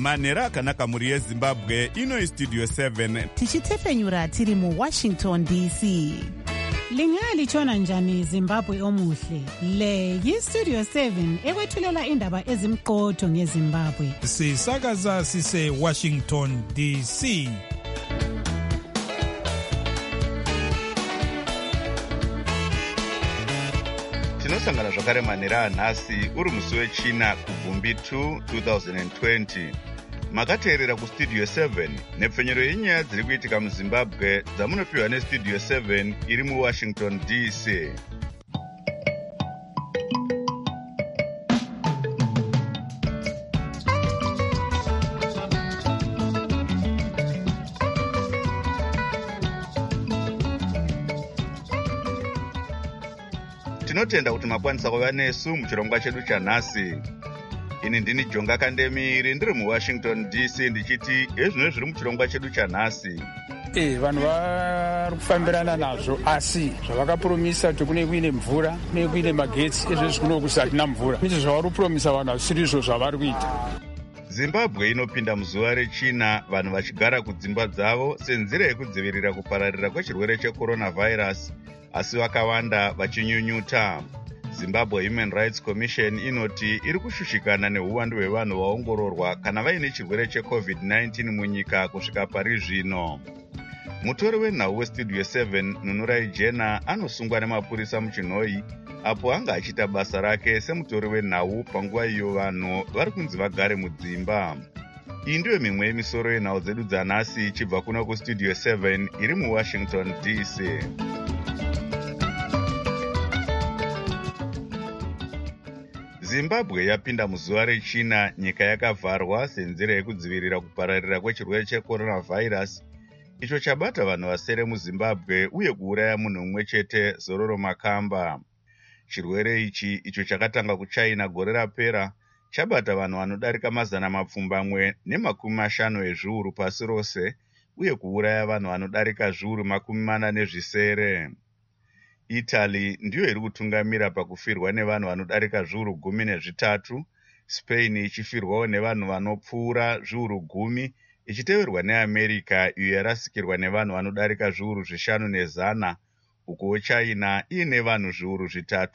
manhero akanaka mhuri yezimbabwe. Ino Studio 7 tichitefenyura tiri muWashington DC. Lingalitshona njani Zimbabwe omuhle? Le yiStudio 7 ekwethulela indaba ezimqotho ngeZimbabwe. Sisakaza sise Washington DC. tinosangana zvakare manhero anhasi uri musi wechina kubvumbi 2 2020. Makateerera kuStudio 7 nepfenyero yenyaya dziri kuitika muZimbabwe dzamunopiwa neStudio 7 iri muWashington DC. Tinotenda kuti makwanisa kuva nesu muchirongwa chedu chanhasi. Ini ndini Jonga Kandemiri ndiri muWashington DC ndichiti ezvino zviri muchirongwa chedu chanhasi. Vanhu vari kufambirana nazvo asi zvavakapromisa kuti kune kuine mvura, kune kuine magetsi, ezvezvi kuno kusatina mvura. Izvo zvavari kupromisa vanhu hazvisiri izvo zvavari kuita. Zimbabwe inopinda muzuva rechina vanhu vachigara kudzimba dzavo senzira yekudzivirira kupararira kwechirwere checoronavirus, asi vakawanda vachinyunyuta. Zimbabwe Human Rights Commission inoti iri kushushikana neuwandu hwevanhu vaongororwa kana vaine chirwere cheCovid-19 munyika kusvika pari zvino. Mutori wenhau weStudio 7 Nunurai Jena anosungwa nemapurisa muchinhoi apo anga achiita basa rake semutori wenhau panguva iyo vanhu vari kunzi vagare mudzimba. Iyi ndiyo mimwe yemisoro yenhau dzedu dzanhasi ichibva kuno kuStudio 7 iri muWashington DC. Zimbabwe yapinda muzuva rechina nyika yakavharwa senzira yekudzivirira kupararira kwechirwere checoronavirus icho chabata vanhu vasere muZimbabwe uye kuuraya munhu mumwe chete, Zororo Makamba. Chirwere ichi icho chakatanga kuChina gore rapera chabata vanhu vanodarika 250 ezviuru pasi rose uye kuuraya vanhu vanodarika zviuru 40. Italy ndiyo iri kutungamira pakufirwa nevanhu vanodarika zviuru 13, Spain ichifirwawo nevanhu vanopfuura zviuru 10, ichiteverwa neAmerica iyo yarasikirwa nevanhu vanodarika zviuru 500, uko China iine vanhu zviuru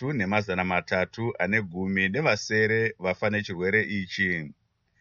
3,310 nevasere vafa nechirwere ichi.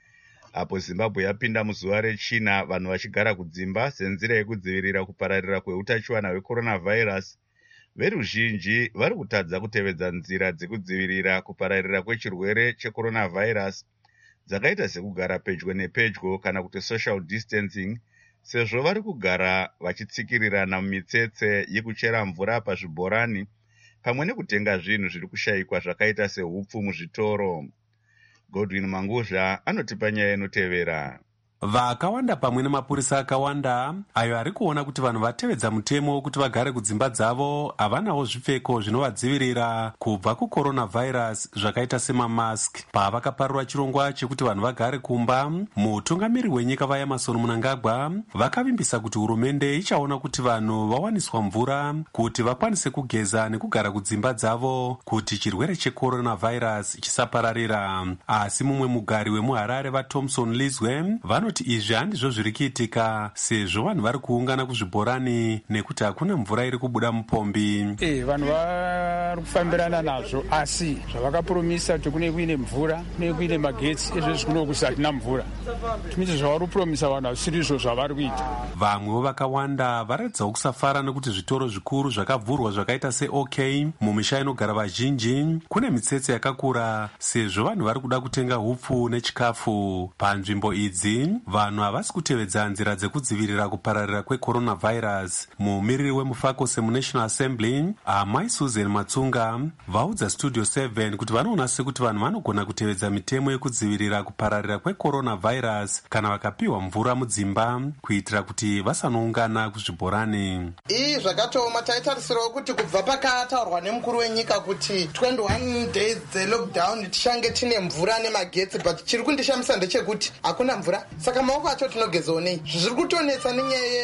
Apo Zimbabwe yapinda muzuva rechina vanhu vachigara kudzimba senzira yekudzivirira kupararira kweutachiwana hwecoronavirus, veruzhinji vari kutadza kutevedza nzira dzekudzivirira kupararira kwechirwere checoronavirus dzakaita sekugara pedyo nepedyo kana kuti social distancing, sezvo vari kugara vachitsikirirana mumitsetse yekuchera mvura pazvibhorani pamwe nekutenga zvinhu zviri kushayikwa zvakaita sehupfu muzvitoro. Godwin Manguzha anotipa nyaya inotevera. Vakawanda pamwe nemapurisa akawanda ayo ari kuona kuti vanhu vatevedza mutemo wokuti vagare kudzimba dzavo havanawo zvipfeko zvinovadzivirira kubva kucoronavirus zvakaita semamask. Pavakaparura chirongwa chekuti vanhu vagare kumba, mutungamiri wenyika vaEmmerson Mnangagwa vakavimbisa kuti hurumende ichaona kuti vanhu vawaniswa mvura kuti vakwanise kugeza nekugara kudzimba dzavo kuti chirwere checoronavirus chisapararira. Asi mumwe mugari wemuHarare vaThomson Lizwe vanoti izvi handizvo zviri kuitika sezvo vanhu vari kuungana kuzvibhorani nekuti hakuna mvura iri kubuda mupombi. Vanhu vari kufambirana nazvo asi zvavakapromisa kuti kune kuine mvura, kune kuine magetsi, ezvezvi kuno kusatina mvura. Izvo zvavari kupromisa vanhu hazvisiri izvo zvavari kuita. Vamwewo vakawanda varatidzawo kusafara nekuti zvitoro zvikuru zvakavhurwa zvakaita seOK mumisha inogara vazhinji kune mitsetse yakakura sezvo vanhu vari kuda kutenga hupfu nechikafu. Panzvimbo idzi vanhu havasi kutevedza nzira dzekudzivirira kupararira kwecoronavirus. Mumiriri weMufakose muNational Assembly Amai Susan Matsunga vaudza Studio 7 kuti vanoona sekuti vanhu vanogona kutevedza mitemo yekudzivirira kupararira kwecoronavirus kana vakapiwa mvura mudzimba kuitira kuti vasanoungana kuzvibhorani. Zvakatoma taitarisirawo kuti kubva pakataurwa nemukuru wenyika kuti 21 days dzelockdown tichange tine mvura nemagetsi, but chiri kundishamisa ndechekuti hakuna mvura. saka maoko acho tinogezawo nei? Zviri kutonetsa nenyaya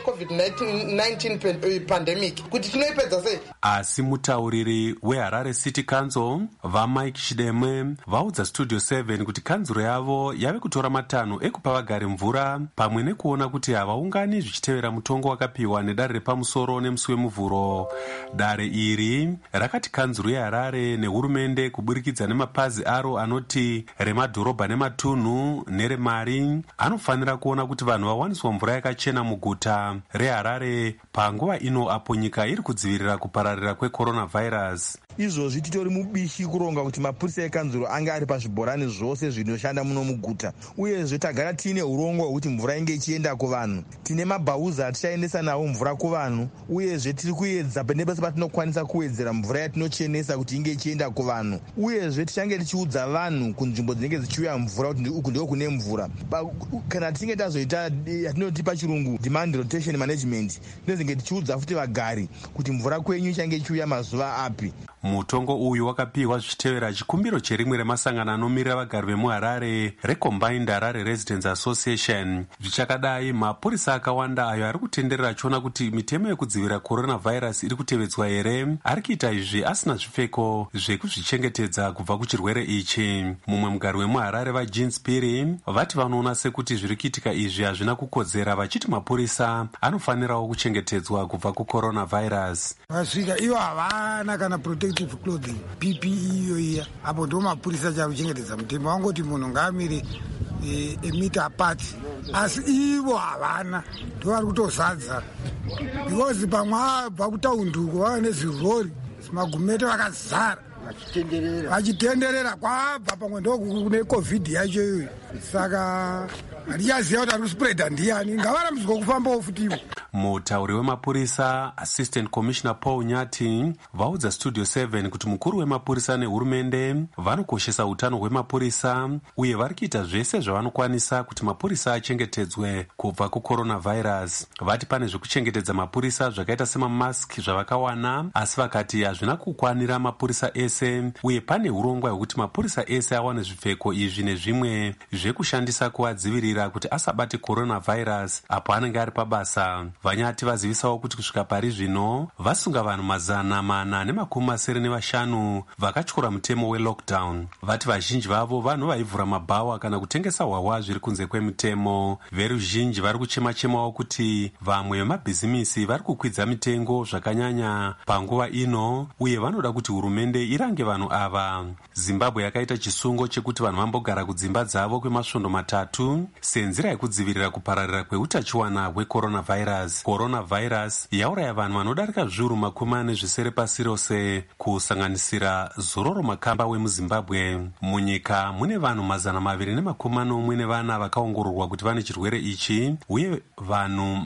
yeCovid-19 pandemic kuti tinoipedza sei? Asi mutauriri weHarare City Council vaMike Chidemwe vaudza Studio 7 kuti kanzuro yavo yave kutora matanho ekupa vagari mvura pamwe nekuona kuti havaungani zvichitevera mutongo wakapiwa nedare repamusoro nemusi wemuvhuro. Dare iri rakati kanzuro yeHarare nehurumende kuburikidza nemapazi aro anoti remadhorobha nematunhu neremari anofanira kuona kuti vanhu vawaniswa mvura yakachena muguta reHarare panguva ino apo nyika iri kudzivirira kupararira kwecoronavirus. Izvozvi titori mubishi kuronga kuti mapurisa ekanzuro anga ari pazvibhorani zvose zvinoshanda muno muguta, uyezve tagara tiine urongwa hwekuti mvura inge ichienda kuvanhu. Tine mabhauza atichaendesa nawo mvura kuvanhu, uyezve tiri kuedza nepese patinokwanisa kuwedzera mvura yatinochenesa kuti inge ichienda kuvanhu, uyezve tichange tichiudza vanhu kunzvimbo dzinenge dzichiuya mvura kuti uku ndiko kune mvura. Kana tichinge tazoita yatinoti pachirungu demand rotation management, tinozinge tichiudza futi vagari kuti mvura kwenyu ichange ichiuya mazuva api. Mutongo uyu wakapiwa zvichitevera chikumbiro cherimwe remasangano anomirira vagari vemuHarare reCombined Harare Residents Association. Zvichakadai, mapurisa akawanda ayo ari kutenderera achiona kuti mitemo yekudzivirira coronavirus iri kutevedzwa here ari kuita izvi asina zvipfeko zvekuzvichengetedza kubva kuchirwere ichi. Mumwe mugari wemuHarare vaJean Spiri vati vanoona sekuti zviri kuitika izvi hazvina kukodzera, vachiti mapurisa anofanirawo kuchengetedzwa kubva kucoronavirus. Vasvika ivo havana kana protective clothing PPE iyo iya, apo ndo mapurisa chari kuchengetedza mutemo. Wangoti munhu ngaamire emita apart, asi ivo havana, ndo vari kutozadza because pamwe abva kutaunduko vava nezvirori zimagumete vakazara vachitenderera kwabva pamwe ndo kune COVID yacho iyoyo. Saka handichaziva kuti ari kuspreada ndiani, ngavarambidzwa kufambawo futiwo. Mutauri wemapurisa Assistant Commissioner Paul Nyati vaudza Studio 7 kuti mukuru wemapurisa nehurumende vanokoshesa utano hwemapurisa uye vari kuita zvese zvavanokwanisa kuti mapurisa achengetedzwe kubva kucoronavirus. Vati pane zvekuchengetedza mapurisa zvakaita semamask zvavakawana, asi vakati hazvina kukwanira mapurisa ese, uye pane urongwa hwekuti mapurisa ese awane zvipfeko izvi nezvimwe zvekushandisa kuadzivirira kuti asabate coronavirus apo anenge ari pabasa. Vanyati vazivisawo kuti kusvika pari zvino vasunga vanhu 495 vakatyora mutemo welockdown. Vati vazhinji vavo vanhu vaivhura mabhawa kana kutengesa hwahwa zviri kunze kwemutemo. Veruzhinji vari kuchema-chemawo kuti vamwe vemabhizimisi vari kukwidza mitengo zvakanyanya panguva ino, uye vanoda kuti hurumende irange vanhu ava. Zimbabwe yakaita chisungo chekuti vanhu vambogara kudzimba dzavo kwemasvondo 3 senzira yekudzivirira kupararira kweutachiwana hwecoronavirus. Coronavirus yauraya vanhu vanodarika zviuru 40 pasi rose, kusanganisira Zororo Makamba wemuZimbabwe. Munyika mune vanhu 240 vakaongororwa kuti vane chirwere ichi, uye vanhu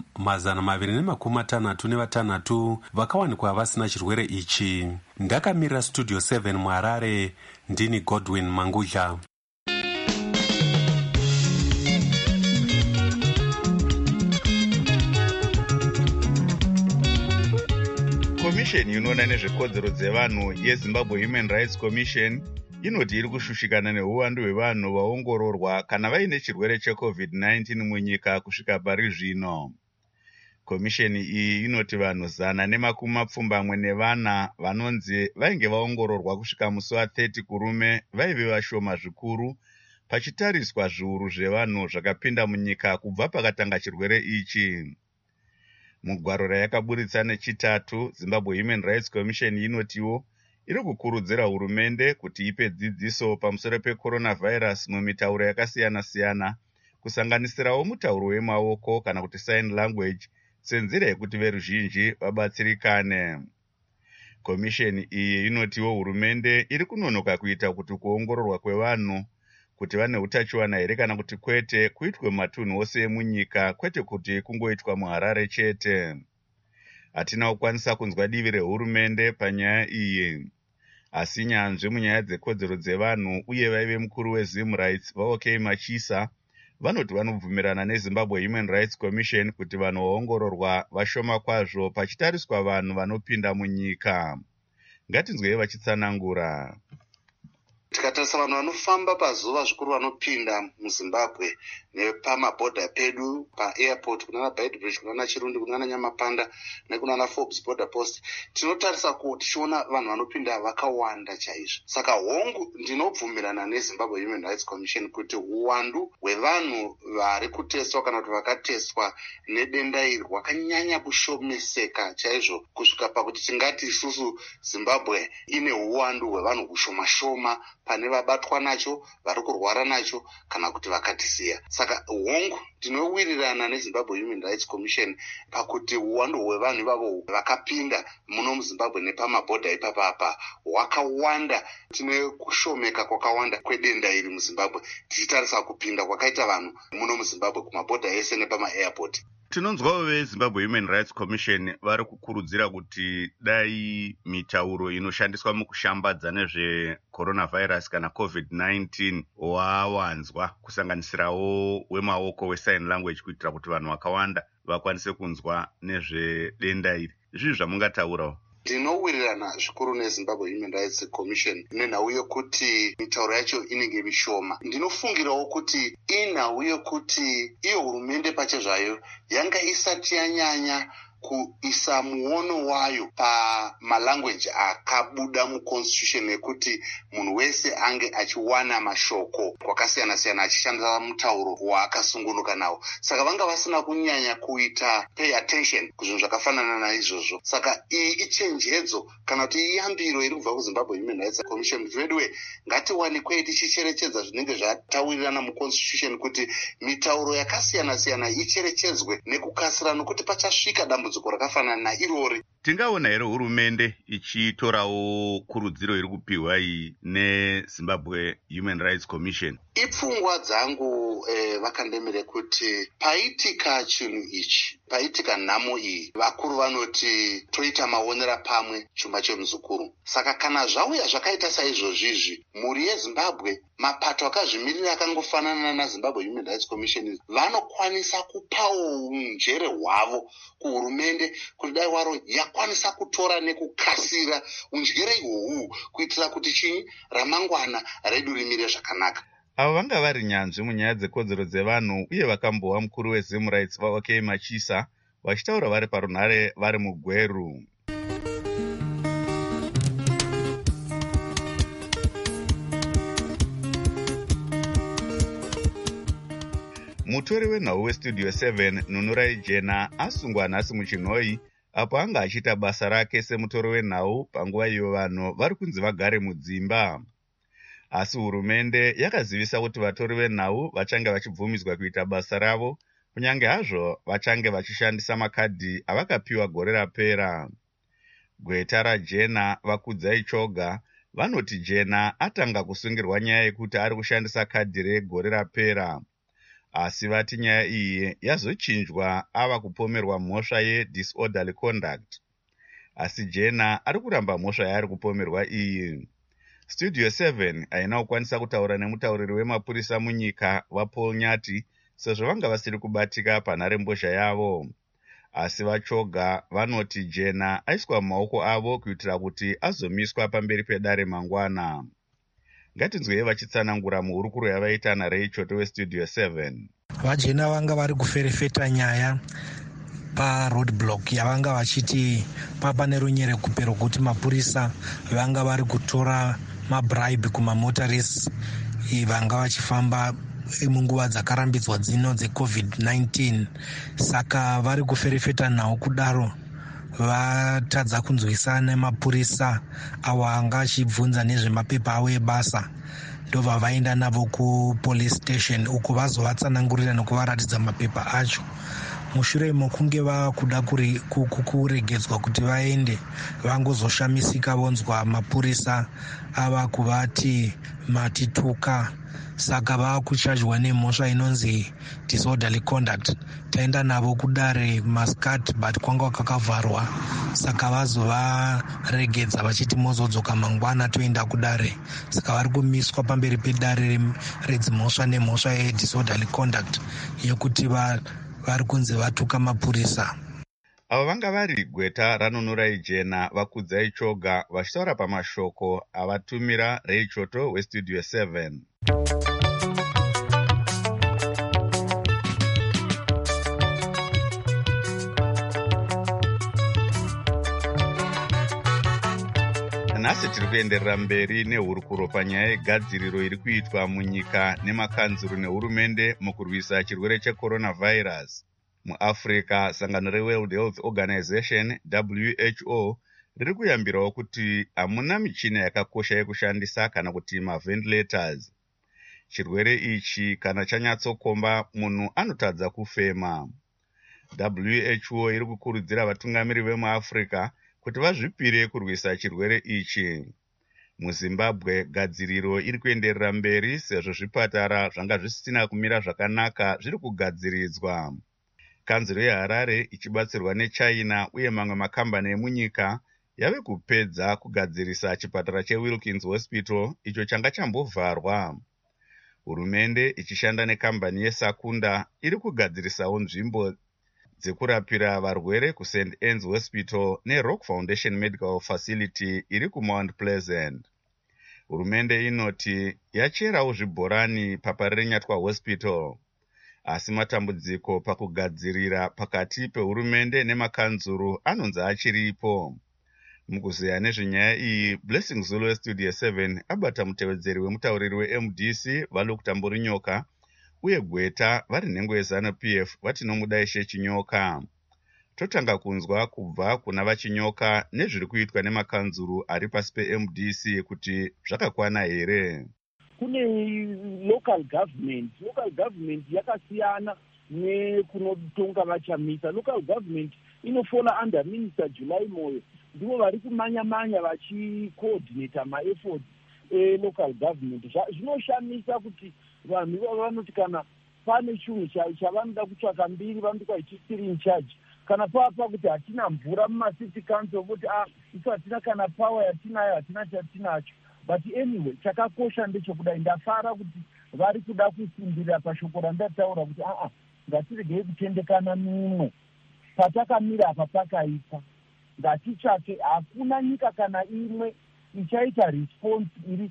266 vakawanikwa vasina chirwere ichi. Ndakamirira Studio 7 muHarare, ndini Godwin Mangudla. Komisheni inoona nezvekodzero dzevanhu yeZimbabwe Human Rights Commission inoti iri kushushikana neuwandu hwevanhu vaongororwa kana vaine chirwere cheCovid-19 munyika kusvika pari zvino. Komisheni iyi inoti vanhu 124 vanonzi vainge vaongororwa kusvika musi wa30 kurume vaive vashoma zvikuru pachitariswa zviuru zvevanhu zvakapinda munyika kubva pakatanga chirwere ichi. Mugwaro rayakaburitsa nechitatu, Zimbabwe Human Rights Commission inotiwo iri kukurudzira hurumende kuti ipe dzidziso pamusoro pecoronavirus mumitauro yakasiyana-siyana, kusanganisirawo mutauro wemaoko kana kuti sign language, senzira yekuti veruzhinji vabatsirikane. Komisheni iyi inotiwo hurumende iri kunonoka kuita kuti kuongororwa kwevanhu kuti vane utachiwana here kana kuti kwete kuitwe matunhu ose emunyika, kwete kuti kungoitwa muHarare chete. Hatina kukwanisa kunzwa divi rehurumende panyaya iyi, asi nyanzvi munyaya dzekodzero dzevanhu uye vaive mukuru weZim Rights vaOK Machisa vanoti vanobvumirana neZimbabwe Human Rights Commission kuti vanhu vaongororwa vashoma kwazvo pachitariswa vanhu vanopinda munyika. Ngatinzwei vachitsanangura. Tikatarisa vanhu vanofamba pazuva zvikuru vanopinda muZimbabwe nepamabhodha pedu paairport kunana Beitbridge, kunana Chirundi, kunana Nyamapanda nekunana Forbes border post, tinotarisa kuti tichiona vanhu vanopinda vakawanda chaizvo. Saka hongu ndinobvumirana neZimbabwe Human Rights Commission kuti uwandu hwevanhu vari kuteswa kana kuti vakateswa nedenda iri hwakanyanya kushomeseka chaizvo kusvika pakuti tingati isusu Zimbabwe ine uwandu hwevanhu kushoma-shoma pane vabatwa nacho, vari kurwara nacho kana kuti vakatisiya. Saka hongu ndinowirirana neZimbabwe Human Rights Commission pakuti uwandu hwevanhu ivavo vakapinda muno muZimbabwe nepamabhodha ipapapa hwakawanda. Tine kushomeka kwakawanda kwedenda iri muZimbabwe tichitarisa kupinda kwakaita vanhu muno muZimbabwe kumabhodha ese nepama-airport. Tinonzwawo veZimbabwe Human Rights Commission vari kukurudzira kuti dai mitauro inoshandiswa mukushambadza nezvecoronavirus kana COVID-19 wawanzwa, kusanganisirawo wemaoko wesign language, kuitira kuti vanhu vakawanda vakwanise kunzwa nezvedenda iri. Izvi zvamungataurawo? Ndinowirirana zvikuru neZimbabwe Human Rights Commission nenhau yokuti mitauro yacho inenge mishoma. Ndinofungirawo kuti inhau yokuti iyo hurumende pache zvayo yanga isati yanyanya kuisa muono wayo pamalanguage akabuda muconstitution ekuti munhu wese ange achiwana mashoko kwakasiyana-siyana achishandisa mutauro waakasungunuka nawo. Saka vanga vasina kunyanya kuita pay attention kuzvinhu zvakafanana naizvozvo. Saka iyi ichenjedzo kana kuti iyambiro iri kubva kuZimbabwe Human Rights Commission. Zvedwe ngatiwanikwe tichicherechedza zvinenge zvatawirirana muconstitution kuti mitauro yakasiyana-siyana icherechedzwe nekukasira, nokuti pachasvika dambudziko rakafanana nairori. Tingaona here hurumende ichitorawo kurudziro iri kupiwa iyi neZimbabwe Human Rights Commission? Ipfungwa dzangu vakandemere kuti paitika chinhu ichi, paitika nhamo iyi, vakuru vanoti toita maonera pamwe chuma chemuzukuru. Saka kana zvauya zvakaita saizvozvizvi, mhuri yeZimbabwe, mapato akazvimirira akangofanana naZimbabwe Human Rights Commission vanokwanisa kupawo unjere hwavo kuhurumende kuti dai waro yakwanisa kutora nekukasira unjere ihwohwu kuitira kuti chinyi ramangwana redu rimire zvakanaka. Ava vanga vari nyanzvi munyaya dzekodzero dzevanhu uye vakambowa mukuru weZim Rights vaOK Machisa vachitaura vari parunhare vari muGweru. Mutori wenhau weStudio 7 Nunurai Jena asungwa nhasi muchinhoi apo anga achiita basa rake semutori wenhau panguva iyo vanhu vari kunzi vagare mudzimba. Asi hurumende yakazivisa kuti vatori venhau vachange vachibvumidzwa kuita basa ravo, kunyange hazvo vachange vachishandisa makadhi avakapiwa gore rapera. Gweta raJena Vakudzai Choga vanoti Jena atanga kusungirwa nyaya yekuti ari kushandisa kadhi regore rapera. Asi vati nyaya iyi yazochinjwa ava kupomerwa mhosva ye-disorderly conduct. Asi Jena ari kuramba mhosva yaari kupomerwa iyi. Studio 7 haina kukwanisa kutaura nemutauriri wemapurisa munyika vaPaul Nyati sezvo vanga vasiri kubatika panharembozha yavo. Asi vaChoga vanoti Jena aiswa mumaoko avo kuitira kuti azomiswa pamberi pedare mangwana. Ngatinzwei vachitsanangura muhurukuro yavaita naRay Choto weStudio 7. VaJena vanga vari kuferefeta nyaya paroadblock yavanga vachiti papa nerunyere kupero kuti mapurisa vanga vari kutora mabribe kumamotaris vanga vachifamba munguva dzakarambidzwa dzino dzeCovid-19. Saka vari kuferefeta nhau kudaro vatadza kunzwisa nemapurisa avo anga achibvunza nezvemapepa avo ebasa, ndobva vaenda navo kupolice station uko vazovatsanangurira nekuvaratidza mapepa acho. Mushure mokunge vakuda kuregedzwa kuti vaende, vangozoshamisika vonzwa mapurisa ava kuvati matituka. Saka vakuchajwa nemhosva inonzi disorderly conduct. Taenda navo kudare Muscat but kwanga kakavharwa, saka vazovaregedza vachiti mozodzoka mangwana toenda kudare. Saka vari kumiswa pamberi pedare redzimhosva nemhosva yedisorderly conduct yokuti vari kunzi vatuka mapurisa. avo vanga vari Gweta Ranunurai Jena, Vakudzai Choga, vachitaura pamashoko avatumira Ray Choto weStudio 7. Nhasi tiri kuenderera mberi nehurukuro panyaya yegadziriro iri kuitwa munyika nemakanzuru nehurumende mukurwisa chirwere checoronavirus. MuAfrica, sangano reWorld Health Organization WHO riri kuyambirawo kuti hamuna michina yakakosha yekushandisa kana kuti maventilators. Chirwere ichi kana chanyatsokomba, munhu anotadza kufema. WHO iri kukurudzira vatungamiri vemuAfrica kuti vazvipire kurwisa chirwere ichi. MuZimbabwe, gadziriro iri kuenderera mberi sezvo zvipatara zvanga zvisina kumira zvakanaka zviri kugadziridzwa. Kanzuro yeHarare ichibatsirwa neChina uye mamwe makambani emunyika yave kupedza kugadzirisa chipatara cheWilkins Hospital icho changa chambovharwa. Hurumende ichishanda nekambani yeSakunda iri kugadzirisawo nzvimbo dzekurapira varwere kuSt Anne's Hospital neRock Foundation Medical Facility iri kuMount Pleasant. Hurumende inoti yacherawo zvibhorani paParirenyatwa Hospital. Asi matambudziko pakugadzirira pakati pehurumende nemakanzuru anonzi achiripo. Mukuzeya nezvenyaya iyi, Blessing Zulu weStudio 7 abata mutevedzeri wemutauriri weMDC Valukuta Mburinyoka uye Gweta vari nhengo yeZANU-PF vatinomudaishe Chinyoka. Totanga kunzwa kubva kuna vaChinyoka nezviri kuitwa nemakanzuru ari pasi peMDC kuti zvakakwana here. Kune local government yakasiyana nekunotonga vachamisa. Local government inofona under Minister July Moyo, ndivo vari kumanya-manya vachicoordinata maefforts local government. Zvinoshamisa kuti vanhu vanoti kana pane chinhu chavanoda kutsvaka mbiri vanoti kwaitisiri in charge. Kana papa kuti hatina mvura mumacity council kuti isu hatina kana power yatinayo, hatina chatinacho. But anyway, chakakosha ndechokudai ndafara kuti vari kuda kusimbirira pashoko randataura kuti ngatiregei kutendekana mimwe. Patakamira apa pakaipa. Ngatitsvake, hakuna nyika kana imwe ichaita response iri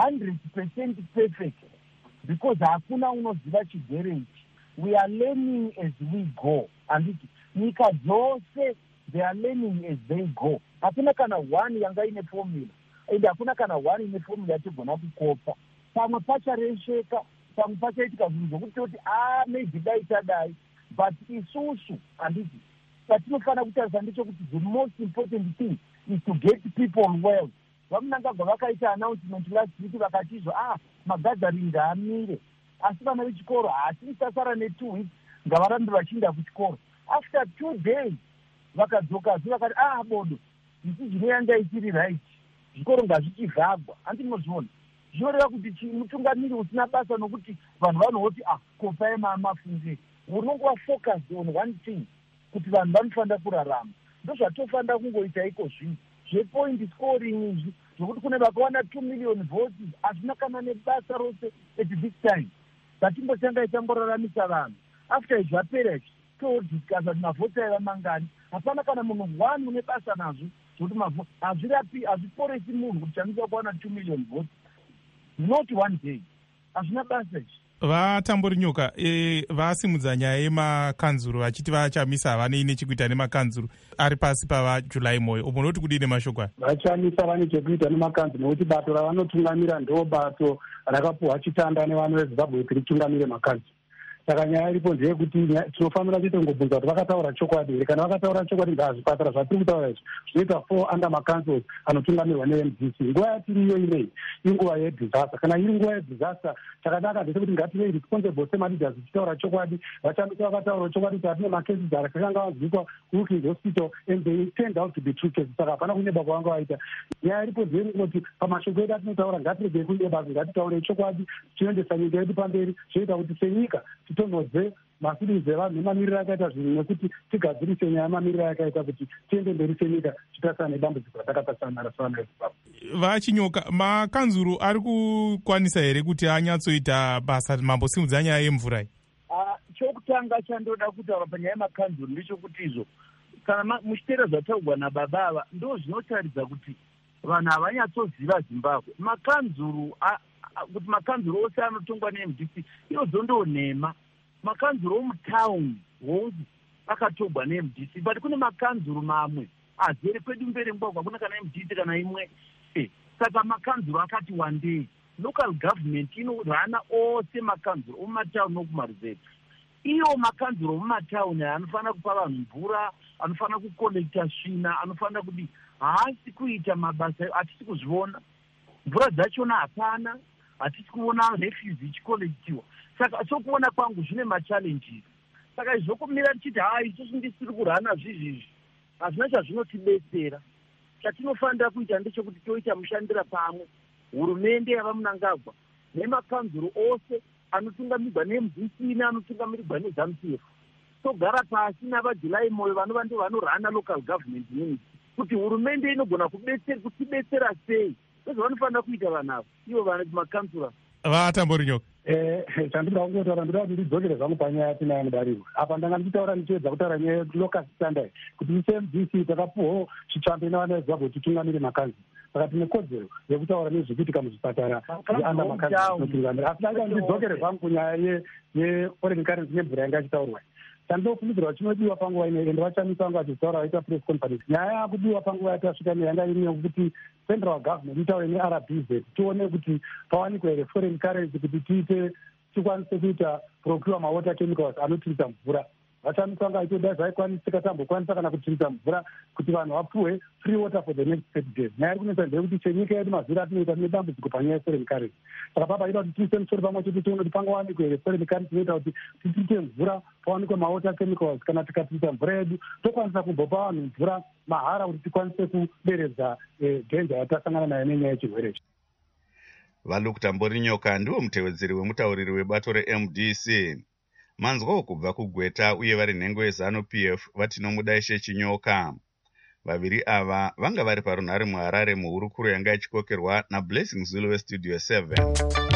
100% perfect. Because hakuna unoziva chigwere ichi. We are learning as we go. Anditi, nyika dzose, they are learning as they go. Hakuna kana one yanga ine formula. Ende hakuna kana one ine formula yatigona kukopa. Pamwe pacharesheka, pamwe pachaitika zvinhu zvokuti toti maybe dai tadai. But isusu, anditi, patinofana kutarisa ndechekuti the most important thing is to get people well. Vamunangagwa vakaita announcement last week vakatizwa magathering ngaamire. Asi vana vechikoro tisasara ne2 weeks ngavarambe vachienda kuchikoro. After 2 days vakadzokazi vakati bodo decision yanga isiri right. Zvikoro ngazvichivhagwa. Andinozviona zvinoreva kuti mutungamiri usina basa nokuti vanhu vanoti kopai mafungire. Unongova focused on one thing, kuti vanhu vanofanira kurarama. Ndozvatofanira kungoita iko zvino zvepoint scoring izvi zvokuti kune vakawana 2 million votes hazvina kana nebasa rose at this time. Ngatimbotanga itamboraramisa vanhu. After zvapera izvi todiscussa kuti mavhoti aiva mangani. Hapana kana munhu one une basa nazvo zvokuti mavhoti hazviporesi munhu kuti chanisa kuwana 2 million votes. Not one day. Hazvina basa izvi. Vatamborinyuka vasimudza nyaya yemakanzuru vachiti vachamisa havanei nechekuita nemakanzuru ari pasi pavaJuly Moyo. Munoti kudini mashoko aya? Vachamisa vane chekuita nemakanzuru nokuti bato ravanotungamira ndo bato rakapuhwa chitanda nevanhu veZimbabwe kuti ritungamire makanzuru. Saka nyaya iripo ndeyekuti tinofanira kuita ngobvunza kuti vakataura chokwadi here. Kana vakataura chokwadi ngazvipatara zvatiri kutaura izvi zvinoita 4 under makanzuru anotungamirwa neMDC. Nguva yatiriyo inei inguva yedisaster. Kana iri nguva yedisaster, chakanaka ndechekuti ngativei responsible semaleaders tichitaura chokwadi. Vachamisa vakataura chokwadi kuti hatine macases akanga vazikwa kuWilkins Hospital and they turned out to be true cases. Saka hapana kuneba kwavanga vaita. Nyaya iripo ndeyekuti pamashoko edu atinotaura ngatiregei kuneba, ngatitaure chokwadi tichiendesa nyika yedu pamberi. Zvinoita kuti senyika titonhodze mafilings evanhu nemamiriro akaita zvinhu nekuti tigadzirise nyaya mamiriro akaita kuti tiende mberi senyika titasana nedambudziko ratakapasana naro savana veZimbabwe. Vachinyoka, makanzuru ari kukwanisa here kuti anyatsoita basa mambosimudza nyaya yemvura iyi? Chokutanga chandoda kutaura panyaya yemakanzuru ndechekuti izvo kana muchiteera zvataurwa nababa ava ndo zvinotaridza kuti vanhu havanyatsoziva zimbabwe. Makanzuru kuti makanzuro ose anotongwa neMDC iyo dzondonhema. Makanzuro omutauni hongu akatogwa neMDC, but kune makanzuro mamwe azere kwedu mberi ngwagwa kuna kana MDC kana imwe. Saka makanzuro akati one day local government inorana ose makanzuro omumatauni nokumaruzevha. Iyo makanzuro omumatauni anofanira kupa vanhu mvura, anofanira kukolekta svina, anofanira kuti haasi kuita mabasa, hatisi kuzviona mvura dzachona hapana, hatisi kuona refuse ichikolektiwa. Saka sokuona kwangu zvine machallenges. Saka izvokumira tichiti isusu ndisiri kurana zvizvizvi hazvina chazvinotibetsera. Chatinofanira kuita ndechekuti toita mushandira pamwe, hurumende yava Mnangagwa nemakanzuro ose anotungamirirwa neMDC neanotungamirirwa neZANU-PF, togara pasi navaJulai Moyo vanova ndo vanorana local government unit kuti hurumende inogona kutibetsera sei. Ndozvavanofanira kuita vanhu ava, ivo vana makanzuro Vatamborinyoka. Chandinoda kungotaura, ndoda kuti ndidzokere zvangu panyaya yatinayo mudariro. Apa ndanga ndichitaura ndichiedza kutaura nyaya yelocal standard kuti iseMDC takapuwawo chitsvambe nevana veZimbabwe kuti titungamire makanzuro. Saka tine kodzero yekutaura nezvekuitika muzvipatara zveanda makanzuro. Asi danga ndidzokere zvangu kunyaya yeforeign currency nemvura yanga achitaurwa. Chandinokumidzirwa chinodiwa panguva ino, ende vachamisa vangu vachitaura vaita press conference. Nyaya yakudiwa panguva yatasvika neyanga iriyo kuti central government itaure neRBZ tione kuti pawanikwa here foreign currency kuti tikwanise kuita procure mawater chemicals anotirisa mvura. Vachamisa vanga vaitoda zvaikwanisika tambokwanisa kana kutirisa mvura kuti vanhu vapuwe free water for the next 30 days. Nyaya iri kunetsa ndeyekuti chenyika yedu mazviri atinoita tine dambudziko panyaya yeforeign currency. Saka papa ida kuti tiise musoro pamwe chete tione kuti pangawanikwa here foreign currency inoita kuti titiite mvura, pawanikwe mawater chemicals. Kana tikatirisa mvura yedu tokwanisa kumbopa vanhu mvura mahara kuti tikwanise kuderedza dhenja yatasangana nayo nenyaya yechirwere ichi. Valukuta Mborinyoka ndiwo mutevedzeri wemutauriri webato reMDC. Manzwawo kubva kuGweta uye vari nhengo yeZANU-PF vatinomudaishe Chinyoka. Vaviri ava vanga vari parunhare muHarare muhurukuro yanga ichikokerwa naBlessing Zulu weStudio 7.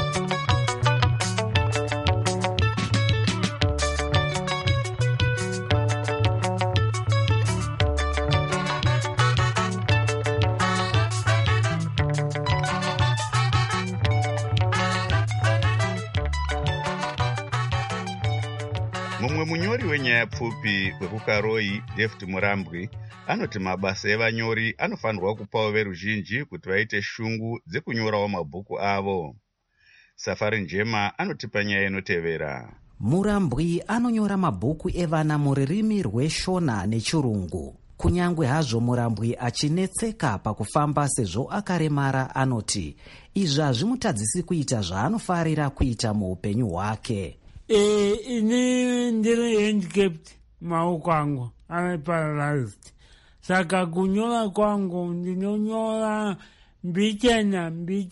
Mumwe munyori wenyaya pfupi wekukaroi David Murambwi anoti mabasa evanyori anofanirwa kupawo veruzhinji kuti vaite shungu dzekunyorawo mabhuku avo. Safari Njema anotipa nyaya inotevera. Murambwi anonyora mabhuku evana muririmi rweShona nechirungu. Kunyangwe hazvo Murambwi achinetseka pakufamba sezvo akaremara, anoti izvi hazvimutadzisi kuita zvaanofarira kuita muupenyu hwake. Ini ndiri handicapped, maoko angu ane paralyzed. Saka kunyora kwangu ndinonyora mbichana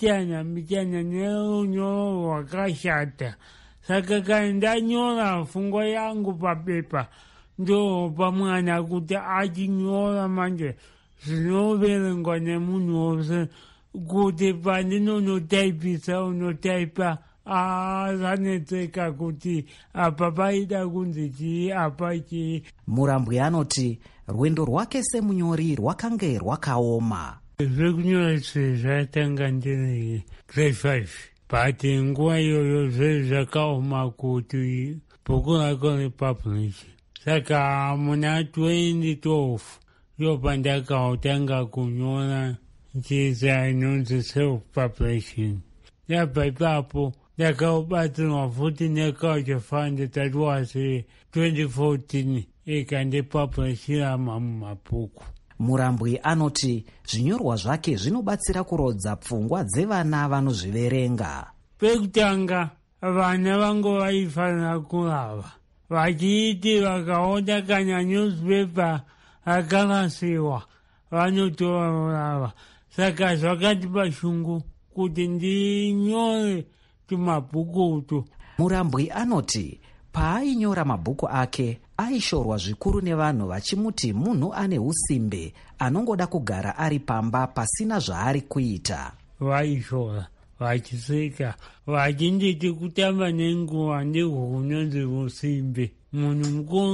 neunyoro hwakashata. Saka kana ndanyora fungo yangu papepa ndo pamwana kuti achinyora manje zvinoverengwa nemunhu wose kuti pandinonotaipisa unotaipa zanetseka kuti apa paida kunzi chii apa chii. Murambwi anoti rwendo rwake semunyori rwakange rwakaoma. Zvekunyora zvatanga ndiri grade 5 but nguva iyoyo zvakaoma kuti bhuku rako ripublish. Saka muna 2012 ndo pandakatanga kunyora nchiza inonzi self-publishing. Yabva ipapo ndakaubatsirwa futi neCulture Fund, that was 2014, ikandipublishira mamwe mabhuku. Murambwi anoti zvinyorwa zvake zvinobatsira kurodza pfungwa dzevana vanozviverenga. Pekutanga vana vangu vaifanira kurava vachiti vakaona kana newspaper akarasiwa vanotora vorava. Saka zvakatipa shungu kuti ndinyore tumabhuku utu. Murambwi anoti paainyora mabhuku ake aishorwa zvikuru nevanhu vachimuti munhu ane usimbe anongoda kugara ari pamba pasina zvaari kuita. Vaishora vachiseka vachinditi kutamba nenguva ndihwo kunonzi usimbe. munhu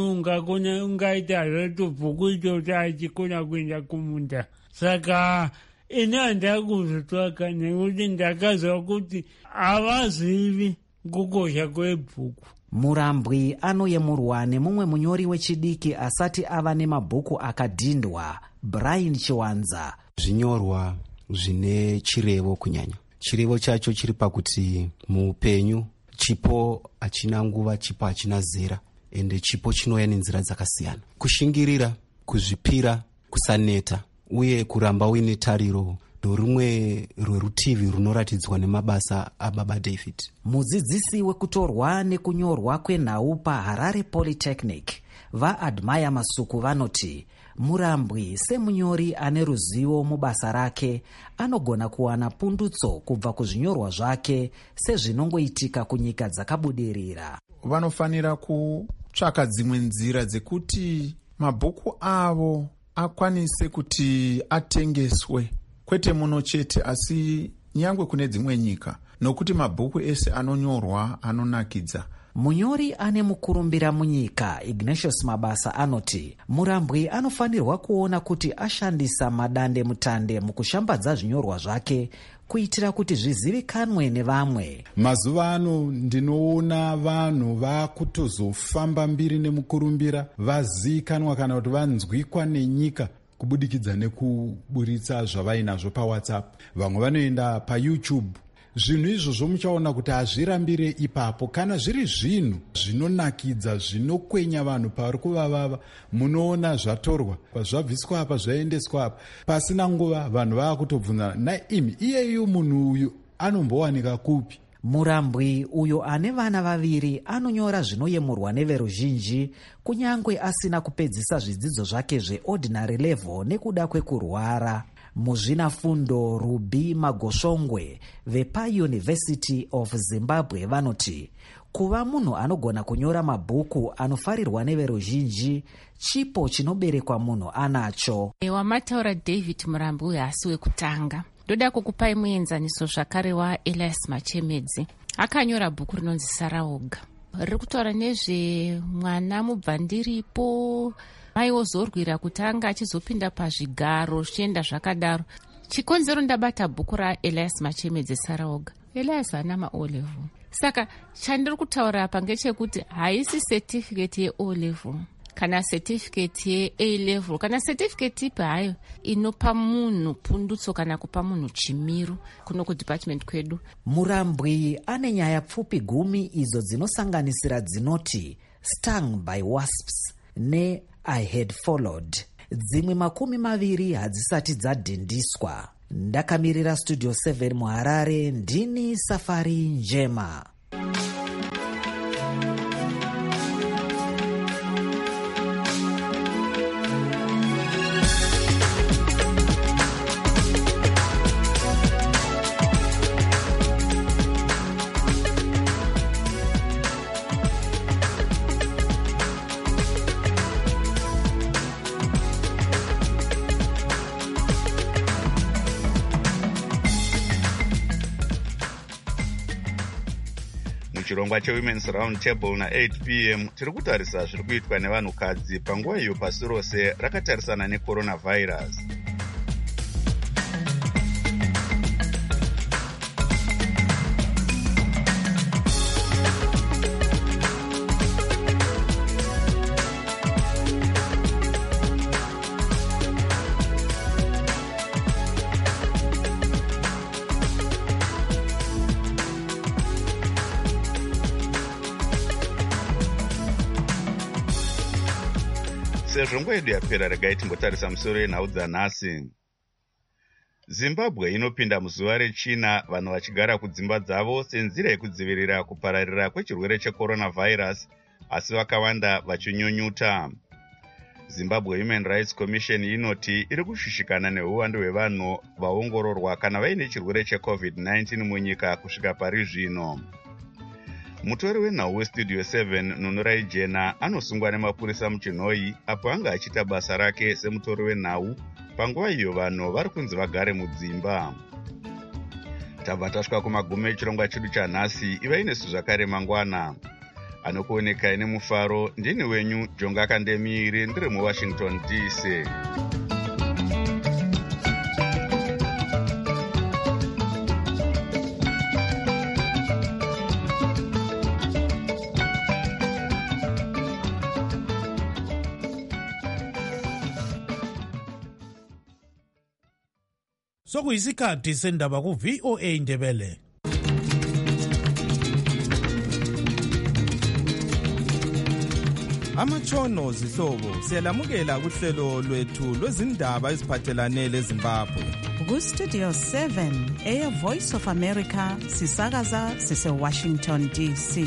mukuru ungaita zvato bhuku itoti achikona kuenda kumunda. Saka ini handida kuzotsvaka nekuti ndakazwa kuti havazivi kukosha kwebhuku. Murambwi anoyemurwa nemumwe munyori wechidiki asati ava nemabhuku akadhindwa, Brian Chiwanza. Zvinyorwa zvine chirevo kunyanya. Chirevo chacho chiri pakuti muupenyu chipo hachina nguva, chipo hachina zera, ende chipo chinouya nenzira dzakasiyana. Kushingirira, kuzvipira, kusaneta uye kuramba uine tariro ndorumwe rwerutivi runoratidzwa nemabasa ababa David. Mudzidzisi wekutorwa nekunyorwa kwenhau paHarare Polytechnic, vaAdmire Masuku vanoti Murambwi semunyori ane ruzivo mubasa rake anogona kuwana pundutso kubva kuzvinyorwa zvake sezvinongoitika kunyika dzakabudirira. Vanofanira kutsvaka dzimwe nzira dzekuti mabhuku avo akwanise kuti atengeswe, kwete muno chete asi nyangwe kune dzimwe nyika, nokuti mabhuku ese anonyorwa anonakidza. Munyori ane mukurumbira munyika Ignatius Mabasa anoti Murambwi anofanirwa kuona kuti ashandisa madande mutande mukushambadza zvinyorwa zvake kuitira kuti zvizivikanwe nevamwe. Mazuva ano ndinoona vanhu vakutozofamba mbiri nemukurumbira vazikanwa kana kuti vanzwikwa nenyika kubudikidza nekuburitsa zvavainazvo paWhatsApp. Vamwe vanoenda paYouTube. Zvinhu izvozvo muchaona kuti hazvirambire ipapo. Kana zviri zvinhu zvinonakidza, zvinokwenya vanhu pavari kuvavava, munoona zvatorwa, zvabviswa apa, zvaendeswa apa. Pasina nguva vanhu vakutobvunzana, naimi iyeyu munhu uyu anombowanika kupi? Murambwi uyo ane vana vaviri anonyora zvinoyemurwa neveruzhinji kunyangwe asina kupedzisa zvidzidzo zvake zveordinary level nekuda kwekurwara. Muzvinafundo Ruby Magosongwe vepaUniversity of Zimbabwe vanoti kuva munhu anogona kunyora mabhuku anofarirwa neveruzhinji chipo chinoberekwa munhu anacho. Wamataura David Murambwi uyu asi wekutanga. Ndoda kukupai muenzaniso zvakare waElias Machemedzi. Akanyora bhuku rinonzi Saraoga. Riri kutaura nezvemwana mubvandiripo maivozorwira kuti anga achizopinda pazvigaro zvichienda zvakadaro. Chikonzero ndabata bhuku raElias Machemedzi Saraoga. Elias hana maO'level. Saka chandiri kutaura apa ngechekuti haisi certificate yeO'level kana certificate yeA-level kana certificate ipi hayo inopa munhu pundutso kana kupa munhu chimiro kuno kudepartment kwedu. Murambwi ane nyaya pfupi 10 idzo dzinosanganisira dzinoti Stung by Wasps ne I Had Followed. Dzimwe 20 hadzisati dzadhindiswa. Ndakamirira Studio 7 muHarare, ndini Safari Njema. Chirongwa cheWomen's Round Table na8 p.m. tiri kutarisa zviri kuitwa nevanhukadzi panguva iyo pasi rose rakatarisana necoronavirus. Sezvo nguva yedu yapera, regai timbotarisa musoro yenhau dzanhasi. Zimbabwe inopinda muzuva rechina vanhu vachigara kudzimba dzavo senzira yekudzivirira kupararira kwechirwere checoronavirus, asi vakawanda vachinyunyuta. Zimbabwe Human Rights Commission inoti iri kushushikana neuwandu hwevanhu vaongororwa kana vaine chirwere cheCovid-19 munyika kusvika pari zvino. Mutori wenhau weStudio 7 Nunurai Jena anosungwa nemapurisa muchinhoi apo anga achiita basa rake semutori wenhau panguva iyo vanhu vari kunzi vagare mudzimba. Tabva tasvika kumagumo echirongwa chedu chanhasi. Ivai nesu zvakare mangwana. anokuonekai nemufaro. Ndini wenyu Jonga Kandemiri, ndiri muWashington DC. Sokuyisikhathi sendaba ku-VOA Indebele. Amatshono zihlobo siyalamukela kuhlelo lwethu lwezindaba eziphathelane leZimbabwe. Ku-Studio 7 Air Voice of America sisakaza sise-Washington DC.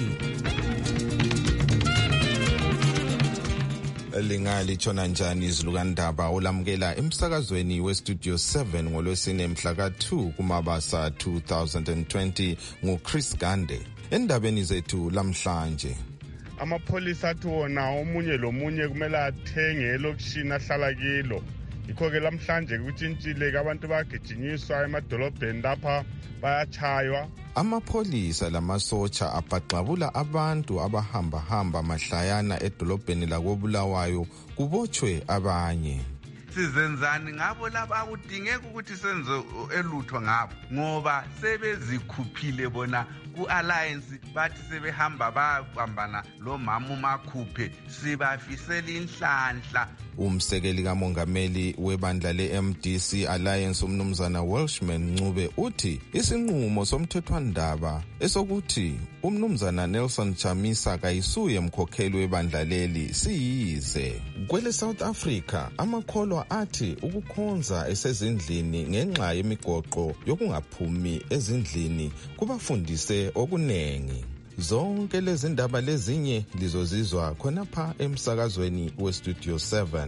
Lingatshona njani izilukandaba olamukela emsakazweni weStudio 7 ngolwesine mhla ka-2 kuMabasa 2020 nguChris Gande. Endabeni zethu lamhlanje, amapholisa athi wona omunye lomunye kumele athenge elokishini ahlala kilo. Yikho-ke lamhlanje kutshintshile abantu bayagijinyiswa emadolobheni lapha bayachaywa. Amapholisa lamasotsha abhaxabula abantu abahamba mahlayana edolobheni lakoBulawayo kubotshwe abanye. Sizenzani ngabo laba akudingeka ukuthi senze elutho ngabo ngoba sebezikhuphile bona ku-alliance bathi sebehamba bayabambana lo mama uMakhuphe sibafisela inhlanhla. Umsekeli kamongameli webandla le-MDC Alliance umnumzana Welshman Ncube uthi isinqumo somthethwandaba esokuthi umnumzana Nelson Chamisa kayisuye mkhokheli webandla leli siyize. Kwele South Africa amakholwa athi ukukhonza esezindlini ngenxa yemigoqo yokungaphumi ezindlini kubafundise okunengi. Zonke lezi ndaba lezinye lizozizwa khonapha emsakazweni weStudio 7.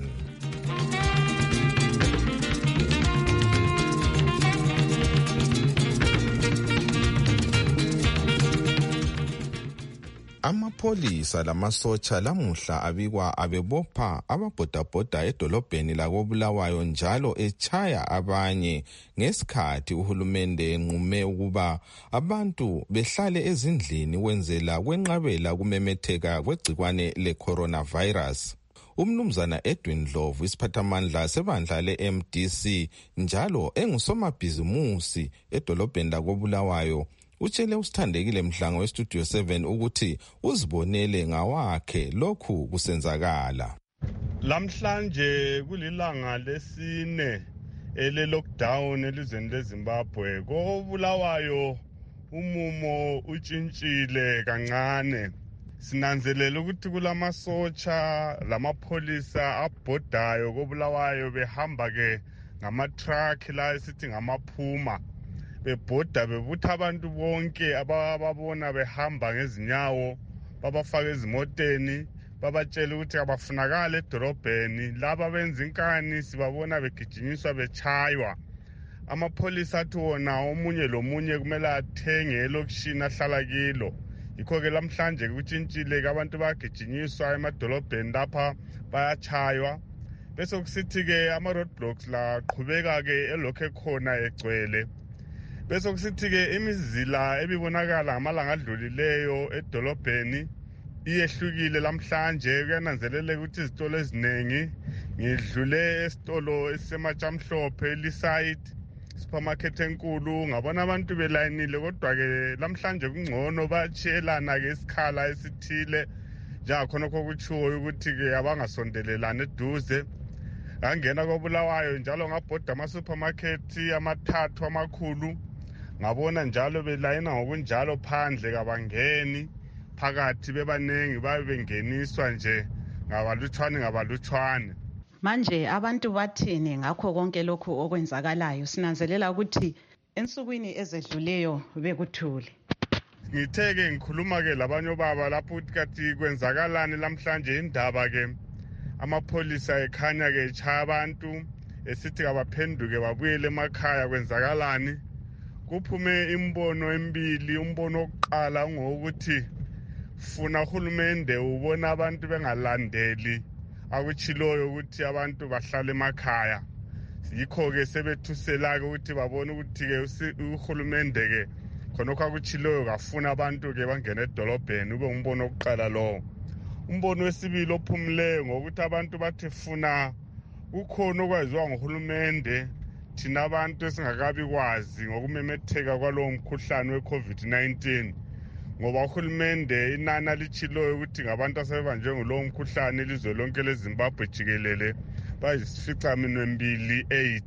Amapholisa lamasotsha lamuhla abikwa abebopha ababhodabhoda edolobheni lakoBulawayo njalo echaya abanye ngesikhathi uhulumende enqume ukuba abantu behlale ezindlini wenzela kwenqabela kumemetheka kwegcikwane le-coronavirus. Umnumzana Edwin Ndlovu isiphathamandla sebandla le-MDC njalo engusomabhizimusi edolobheni lakoBulawayo utshele usithandekile Mhlango weStudio 7 ukuthi uzibonele ngawakhe lokhu kusenzakala. Lamhlanje kulilanga lesine ele-lockdown elizweni leZimbabwe. KoBulawayo umumo utshintshile kancane. Sinanzelela ukuthi kulamasotsha lamapholisa abhodayo koBulawayo behamba-ke ngama-truck la esithi ngamaphuma. Bebhoda bebutha abantu bonke abababona behamba ngezinyawo babafaka ezimoteni babatshela ukuthi abafunakala edolobheni. Laba benza inkani sibabona begijinyiswa bechaywa. Amapholisa athi wona omunye lomunye kumele athenge elokishini ahlala kilo. Yikho-ke lamhlanje kutshintshile abantu bayagijinyiswa emadolobheni lapha bayachaywa. Bese kusithi-ke ama-roadblocks la qhubeka-ke elokhu ekhona egcwele. Bese kusithi-ke imizila ebibonakala ngamalanga adlulileyo edolobheni iyehlukile lamhlanje. Kuyananzeleleka ukuthi izitolo eziningi ngidlule esitolo esiseMatshamhlophe eLeaside supermarket enkulu ngabona abantu belayinile kodwa-ke lamhlanje kungcono bayachiyelana-ke isikhala esithile njengakhonokho kutshiwo ukuthi-ke abangasondelelani eduze. Ngangena koBulawayo njalo ngabhoda ama-supermarket amathathu amakhulu ngabona njalo belayina ngokunjalo phandle kabangeni phakathi bebaningi babe bengeniswa nje ngabalutshwane. Manje abantu bathini ngakho konke lokhu okwenzakalayo? Sinanzelela ukuthi ensukwini ezedluleyo bekuthule. Ngitheke ngikhuluma-ke labanye obaba lapho ukuthi kathi kwenzakalani lamhlanje indaba-ke amapholisa ekhanya-ke echaya abantu esithi kabaphenduke babuyele emakhaya. Kwenzakalani? Kuphume imbono emibili. Umbono wokuqala ungokuthi funa uhulumende ubona abantu bengalandeli akutshiloyo ukuthi abantu bahlale emakhaya. Yikho-ke sebethusela-ke ukuthi babone ukuthi-ke uhulumende-ke khonokho akutshileyo kafuna abantu-ke bangene edolobheni ube ngumbono wokuqala lowo. Umbono wesibili ophumileyo ngokuthi abantu bathi funa kukhona okwaziwa nguhulumende thina abantu esingakabi kwazi ngokumemetheka kwalowo mkhuhlane we-COVID-19 ngoba uhulumende inani alitshiloyo ukuthi ngabantu asebebanjwe ngulowo mkhuhlane ilizwe lonke leZimbabwe jikelele bayisi-8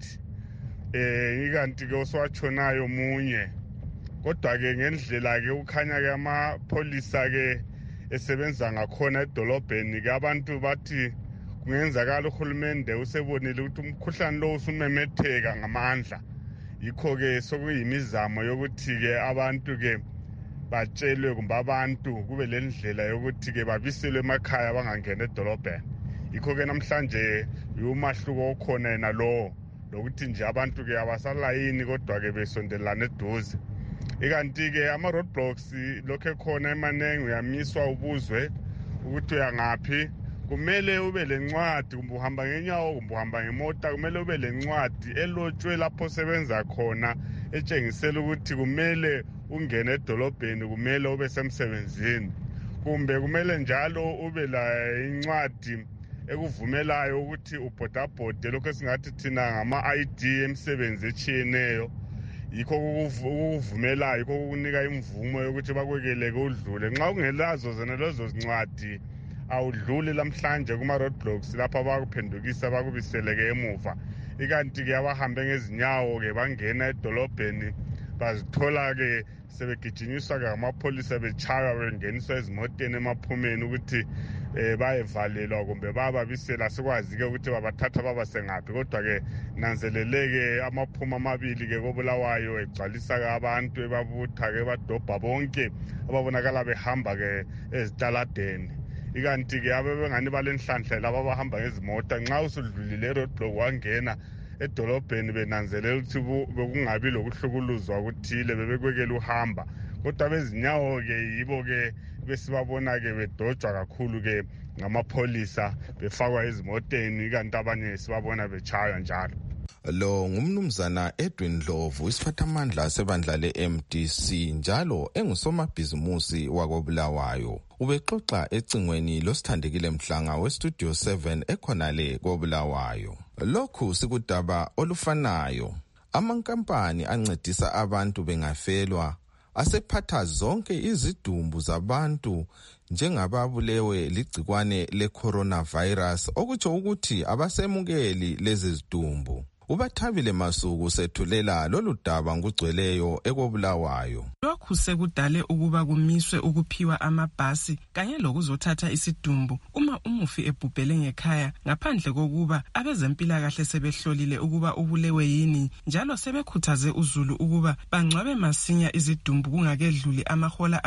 ikanti-ke oswatshonayo munye. Kodwa-ke ngendlela-ke kukhanya-ke amapholisa-ke esebenza ngakhona edolobheni-ke abantu bathi kungenzakala uhulumende usebonile ukuthi umkhuhlane lo usumemetheka ngamandla. Yikho-ke sokuyimizamo yokuthi-ke abantu-ke batshelwe kumbe abantu kube le ndlela yokuthi-ke babiselwe emakhaya bangangena edolobheni. Yikho-ke namhlanje umahluko okhona yena lowo lokuthi nje abantu-ke abasalayini kodwa-ke besondelana eduze. Ikanti-ke ama-roadblocks lokhu ekhona emanengi uyamiswa ubuzwe ukuthi uyangaphi. Kumele ube lencwadi kumbe uhamba ngenyawo kumbe uhamba ngemota, kumele ube lencwadi elotshwe lapho osebenza khona etshengisela ukuthi kumele ungene edolobheni, kumele ube semsebenzini. Kumbe kumele njalo ube la incwadi ekuvumelayo ukuthi ubhodabhode lokho esingathi thina ngama-ID emsebenzi etshiyeneyo. Yikho ukuvumelayo, yikho ukunika imvumo yokuthi bakwekeleke udlule. Nxa ungelazo zona lezo zincwadi awudluli lamhlanje kuma-roadblocks lapha bakuphendukisa bakubiseleke emuva. Ikanti-ke abahambe ngezinyawo-ke bangena edolobheni bazithola-ke sebegijinyiswa-ke ngamapholisa betshaywa bengeniswa ezimoteni emaphumeni ukuthi bayevalelwa kumbe bababisela. Sikwazi-ke ukuthi babathatha babasengaphi. Kodwa-ke nanzeleleke amaphuma amabili-ke koBulawayo egcwalisa-ke abantu ebabutha-ke badobha bonke ababonakala behamba-ke ezitaladeni. Ikanti-ke abebengani balenhlanhla laba abahamba ngezimota nxa usudlulile roadblock wangena edolobheni benanzelela ukuthi bekungabi lokuhlukuluzwa okuthile bebekwekela uhamba. Kodwa bezinyawo-ke yibo-ke besibabona-ke bedojwa kakhulu-ke ngamapholisa befakwa ezimoteni, ikanti abanye sibabona betshaywa njalo. Lo ngumnumzana Edwin Ndlovu, isiphathamandla sebandla le-MDC njalo engusomabhizimusi wakoBulawayo. Ubexoxa ecingweni losithandekile Mhlanga weStudio 7 ekhonale koBulawayo. Lokhu sikudaba olufanayo. Amankampani ancedisa abantu bengafelwa asephatha zonke izidumbu zabantu njengababulewe ligcikwane le-coronavirus, okutsho ukuthi abasemukeli lezi zidumbu. uBathabile Masuku sethulela lolu daba ngugcweleyo ekoBulawayo. Lokhu sekudale ukuba kumiswe ukuphiwa amabhasi kanye lokuzothatha isidumbu uma umufi ebhubhele ngekhaya, ngaphandle kokuba abezempilakahle sebehlolile ukuba ubulewe yini, njalo sebekhuthaze uzulu ukuba bangcwabe masinya izidumbu kungakedluli amahola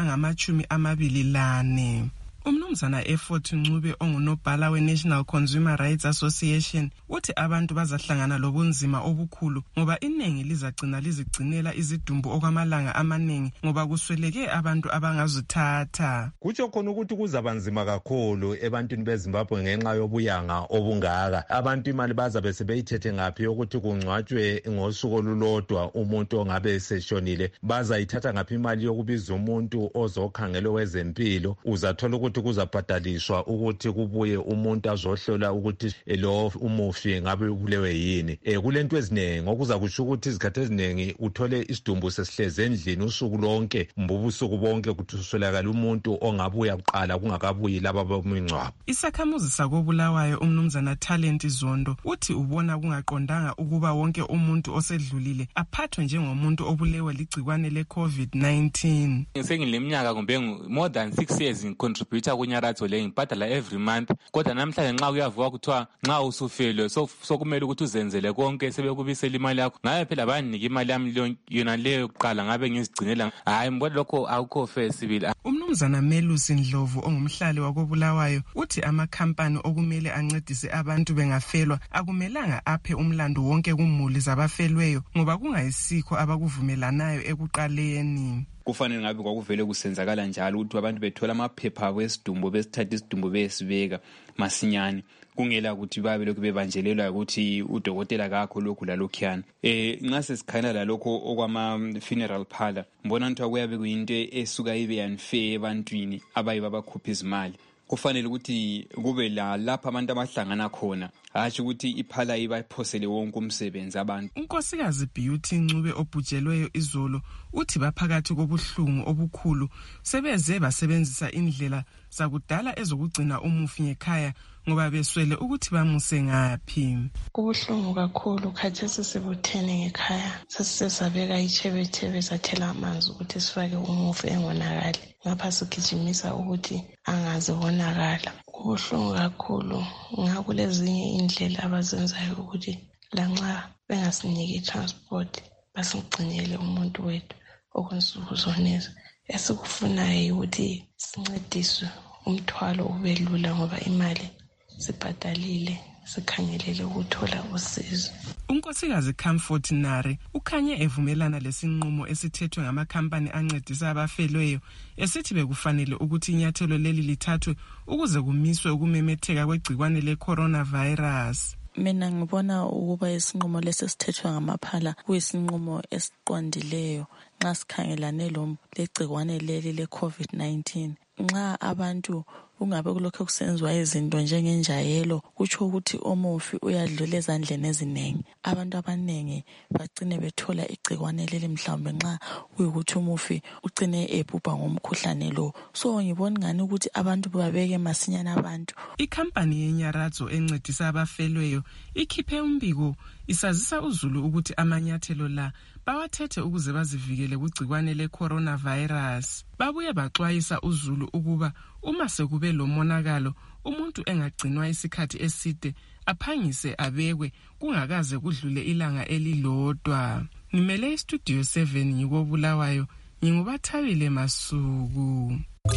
angama-24. Umnumzana Effort Ncube ongunobhala we-National Consumer Rights Association uthi abantu bazahlangana lobunzima obukhulu ngoba iningi lizacina lizigcinela izidumbu okwamalanga amaningi ngoba kusweleke abantu abangazithatha. Kutsho khona ukuthi kuzabanzima kakhulu ebantwini beZimbabwe ngenxa yobuyanga obungaka. Abantu imali bazabe sebeyithethe ngaphi yokuthi kungcwatshwe ngosuku olulodwa umuntu ongabe seshonile, bazayithatha ngaphi imali yokubiza umuntu ozokhangelwa wezempilo, uzathola ukuthi kuzabhadaliswa ukuthi kubuye umuntu azohlola ukuthi lo umufi ngabe ubulewe yini. Kulento ezinengi okuza kusho ukuthi izikhathi ezinengi uthole isidumbu sesihleze endlini usuku lonke mbubusuku bonke kuthi uswelakala umuntu ongabuya kuqala kungakabuyi laba bomingcwabo. Isakhamuzi sakoBulawayo umnumzana Talent Zondo uthi ubona kungaqondanga ukuba wonke umuntu osedlulile aphathwe njengomuntu obulewe ligcikwane le-COVID-19. Sengileminyaka kumbe more than 6 years contribute kunyaratho le ngibhadala every month, kodwa namhlanje nxa kuyavuka kuthiwa nxa usufele sokumele ukuthi uzenzele konke sebekubisela imali yakho. Ngabe phela bayanika imali yami yona leyo kuqala ngabe ngizigcinela. Hayi mbona lokho awukho fair sibili. Umnumzana Melusi Ndlovu ongumhlali wakoBulawayo uthi amakhampani okumele ancedise abantu bengafelwa akumelanga aphe umlando wonke kumuli zabafelweyo ngoba kungayisikho abakuvumelanayo ekuqaleni. kufanele ngabe kwakuvele kusenzakala njalo ukuthi abantu bethola amaphepha abo esidumbu besithatha isidumbu besibeka masinyane kungela ukuthi babe lokhu bebanjelelwa ukuthi udokotela kakho lokhu lalokhuyana. Nxa sesikhangela lalokho okwama-funeral parlor mbona ukuthi kuyabe kuyinto esuka ibe unfair ebantwini abayibo abakhupha izimali. Kufanele ukuthi kube lapha abantu abahlangana khona hatshi ukuthi iphala ibaphosele wonke umsebenzi abantu. Unkosikazi Beauty Ncube obhujelweyo izolo uthi baphakathi kobuhlungu obukhulu sebeze basebenzisa indlela zakudala ezokugcina umufi ngekhaya ngoba beswele ukuthi bamuse ngaphi. Kubuhlungu kakhulu khathesi sibuthene ngekhaya sesizabeka ichebechebe sathela amanzi ukuthi sifake umufi engonakali ngapha sigijimisa ukuthi angazibonakala. Kubuhlungu kakhulu ngakulezinye indlela abazenzayo ukuthi lanxa bengasiniki transport basigcinele umuntu wethu okwensuku zonezi. Esikufunayo ukuthi sincediswe umthwalo ube lula ngoba imali sibhadalile sikhangelele ukuthola usizo. Unkosikazi Comfort Nare ukhanye evumelana lesinqumo esithethwe ngamakhampani ancedisa abafelweyo esithi bekufanele ukuthi inyathelo leli lithathwe ukuze kumiswe ukumemetheka kwegcikwane le-coronavirus. Mina ngibona ukuba isinqumo lesithethwe ngamaphala kuyisinqumo esiqondileyo nxa sikhangelane legcikwane leli le-COVID-19. Nxa abantu ungabe kulokho kusenziwa izinto njengenjayelo kutsho ukuthi omufi uyadlula ezandleni eziningi. Abantu abaningi bagcine bethola igcikwane leli mhlawumbe nxa kuyikuthi umufi ugcine ebhubha ngomkhuhlane lo. So ngibona ngani ukuthi abantu babeke masinyane abantu. Ikhampani yenyaradzo encedisa abafelweyo ikhiphe umbiko isazisa uzulu ukuthi amanyathelo la bawathethe ukuze bazivikele kugcikwane le-coronavirus. Babuye baxwayisa uzulu ukuba uma sekube lo monakalo umuntu engagcinwa isikhathi eside aphangise abekwe kungakaze kudlule ilanga elilodwa. Ngimele istudio 7 ngikobulawayo ngingubathabile Masuku.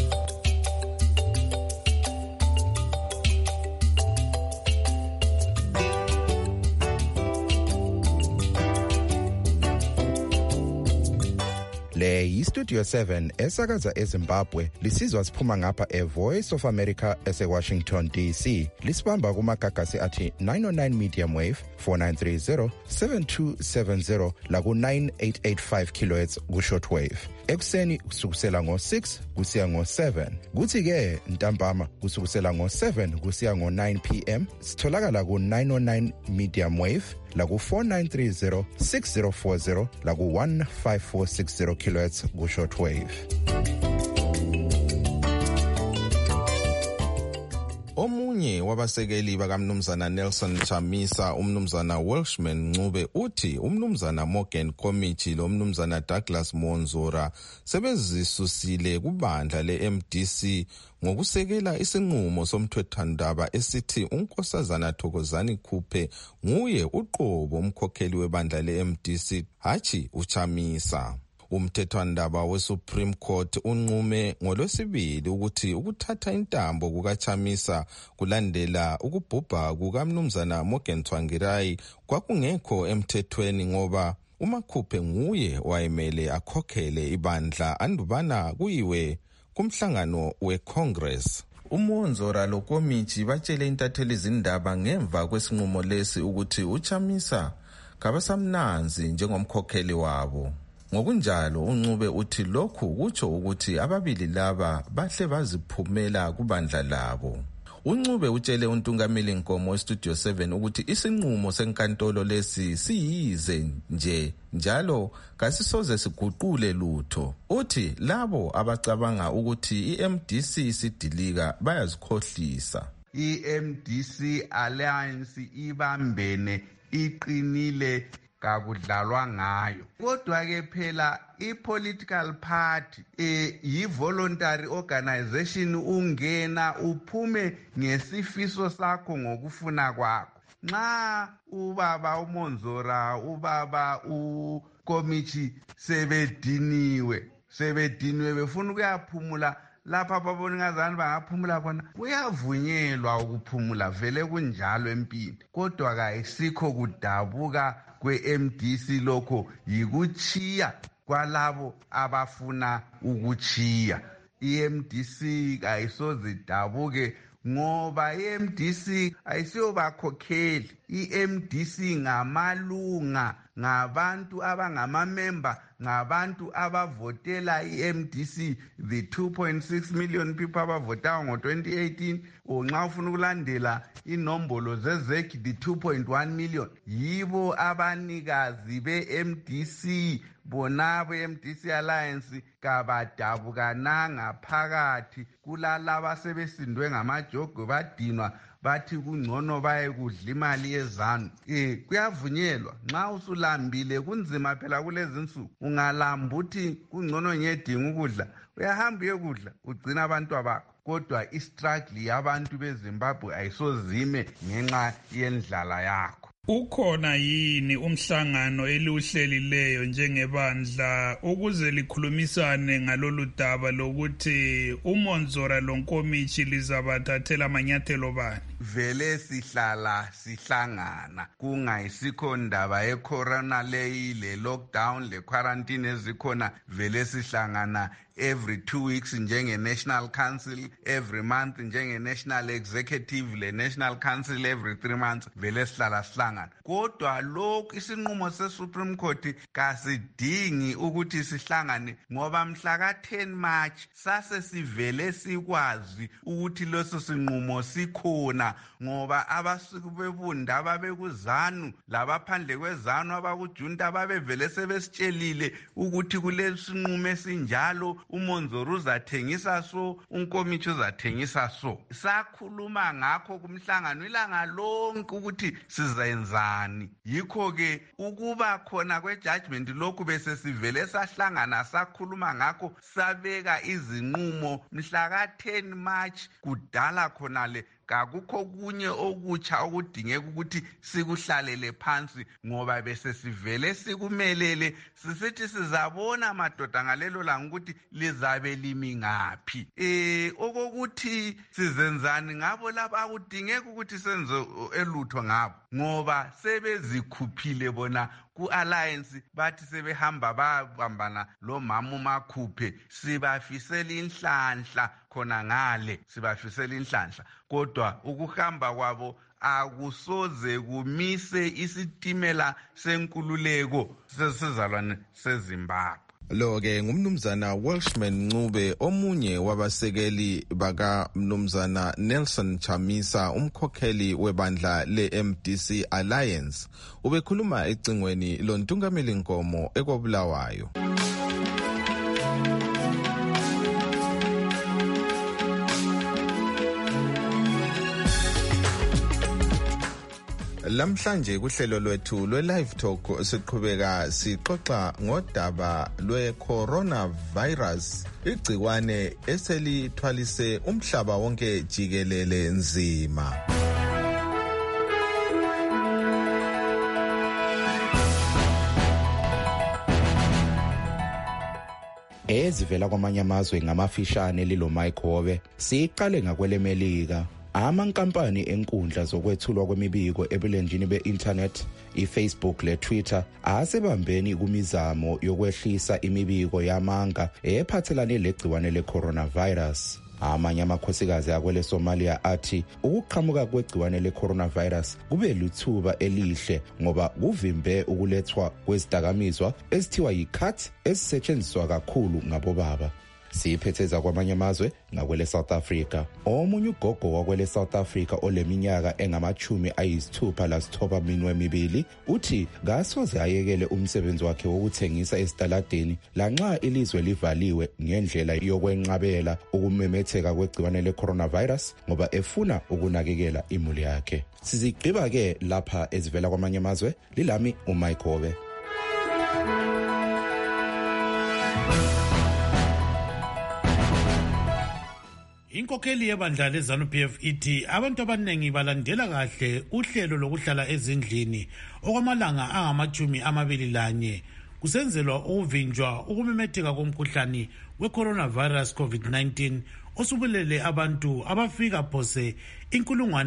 Le yiStudio 7 esakaza eZimbabwe lisizwa siphuma ngapha eVoice of America eseWashington DC. Lisibamba kumagagasi athi 909 medium wave 4930 7270 laku 9885 kHz ku shortwave. Ekuseni kusukela ngo6 kusiya ngo7. Kuthi ke ntambama kusukela ngo7 kusiya ngo9 PM. Sitholakala ku 909 medium wave laku 4930 6040 laku 15460 kHz ku shortwave. Omunye wabasekeli bakamnumzana Nelson Chamisa umnumzana Welshman Ncube uthi umnumzana Morgan Committee lo mnumzana Douglas Monzora sebezisusile kubandla leMDC ngokusekela isinqumo somthethwandaba esithi unkosazana Thokozani Khuphe nguye uqobo umkhokheli webandla leMDC hachi uChamisa. Umthethwandaba weSupreme Court unqume ngolwesibili ukuthi ukuthatha intambo kukaChamisa kulandela ukubhubha kukamnumzana Morgan Tsvangirai kwakungekho emthethweni ngoba uMakhuphe nguye wayemele akhokhele ibandla andubana kuyiwe kumhlangano weCongress. UMonzora lokomiti batshele intatheli izindaba ngemva kwesinqumo lesi ukuthi uChamisa kabasamnanzi njengomkhokheli wabo. Ngokunjalo uNcube uthi lokhu kutsho ukuthi ababili laba bahle baziphumela kubandla labo. uNcube utshele uNtungameli Nkomo weStudio 7 ukuthi isinqumo senkantolo lesi siyize nje njalo kasisoze siguqule lutho. Uthi labo abacabanga ukuthi iMDC sidilika bayazikhohlisa. iMDC Alliance ibambene iqinile kakudlalwa ngayo. Kodwa ke phela i-political party yi-voluntary organization, ungena uphume ngesifiso sakho ngokufuna kwakho. Nxa ubaba uMonzora ubaba uKomichi sebediniwe befuna ukuyaphumula lapha babona ngazani bangaphumula khona kuyavunyelwa ukuphumula, vele kunjalo empini. Kodwa kayisikho kudabuka kweMDC lokho yikuchiya kwalabo abafuna ukuchiya. I-MDC ayisoze idabuke ngoba i-MDC ayisiyobakhokheli. I-MDC ngamalunga, ngabantu abangamamemba, ngabantu abavotela i-MDC, the 2.6 million people abavotayo ngo-2018, nxa ufuna ukulandela inombolo zezeki, the 2.1 million yibo abanikazi be-MDC. Bona be-MDC Alliance kabadabukananga phakathi kulalaba sebesindwe ngamajogo badinwa bathi kungcono baye kudla imali yezanu. Kuyavunyelwa nxa usulambile, kunzima phela kulezi nsuku. Ungalamba uthi kungcono ngiyedinga ukudla, uyahamba uyekudla ugcina abantu bakho. Kodwa istruggle yabantu beZimbabwe ayisozime ngenxa yendlala yakho. Ukhona yini umhlangano eliuhlelileyo njengebandla ukuze likhulumisane ngalolu daba lokuthi uMonzora lonkomishi lizabathathela amanyathelo bani? Vele sihlangana kungayisikho ndaba yecorona leyi, le lockdown, le quarantine ezikhona. Vele sihlangana every 2 weeks njenge-National Council, every month njenge-National Executive, le National Council every 3 months. Vele sihlangana. Kodwa lokhu isinqumo se-Supreme Court kasidingi ukuthi sihlangane ngoba mhla ka-10 March sase sivele sikwazi ukuthi leso sinqumo sikhona, ngoba abasuku bebunda ababekuzanu labaphandle kwezanu abakujunta babevele sebesitshelile ukuthi kulesinqumo esinjalo, uMonzora uzathengisa so, unkomishi uzathengisa so. Sakhuluma ngakho kumhlangano ilanga lonke ukuthi sizenzani. Yikho ke ukuba khona kwe-judgment lokhu bese sivele sahlangana sakhuluma ngakho, sabeka izinqumo mhla ka-10 March kudala khonale. Kakukho kunye okutsha okudingeka ukuthi sikuhlalele phansi ngoba bese sivele sikumelele sisithi sizabona madoda ngalelo langa ukuthi lizabe limi ngaphi. Okokuthi sizenzani ngabo laba akudingeka ukuthi senze elutho ngabo ngoba sebezikhuphile bona ku-alliance, bathi sebehamba babambana lo mama uMakhuphe. Sibafisela inhlanhla khona ngale, sibafisela inhlanhla, kodwa ukuhamba kwabo akusoze kumise isitimela senkululeko sesizalwane seZimbabwe. Lo-ke ngumnumzana Welshman Ncube, omunye wabasekeli bakamnumzana Nelson Chamisa, umkhokheli webandla le-MDC Alliance. Ubekhuluma ecingweni loNtungameli Nkomo eKobulawayo. Lamhlanje kuhlelo lwethu lwe-Live Talk siqhubeka sixoxa ngodaba lwe-coronavirus, igciwane eselithwalise umhlaba wonke jikelele nzima. Ezivela kwamanye amazwe ngamafishane lilo Mike Hobe, siqale ngakwelemelika. Amankampani enkundla zokwethulwa kwemibiko ebulenjini be-internet, iFacebook leTwitter asebambeni kumizamo yokwehlisa imibiko yamanga ephathelane legciwane le-coronavirus. Amanye amakhosikazi akwele Somalia athi ukuqhamuka kwegciwane le-coronavirus kube lithuba elihle ngoba kuvimbe ukulethwa kwezidakamizwa ezithiwa yi-cut ezisetshenziswa kakhulu ngabobaba. Siphetheza kwamanye amazwe ngakwele South Africa. Omunye ugogo wakwele South Africa oleminyaka engama-69 minwe mibili uthi kasoze ayekele umsebenzi wakhe wokuthengisa esitaladeni lanxa ilizwe livaliwe ngendlela yokwenqabela ukumemetheka kwegciwane le-coronavirus ngoba efuna ukunakekela imuli yakhe. Sizigqiba ke lapha ezivela kwamanye amazwe. Lilami uMike Hobe. Inkokheli yebandla leZANU-PF ithi abantu abaningi balandela kahle uhlelo lokuhlala ezindlini okwamalanga angama-21 kusenzelwa ukuvinjwa ukumemetheka komkhuhlane we-coronavirus COVID-19 osubulele abantu abafika phose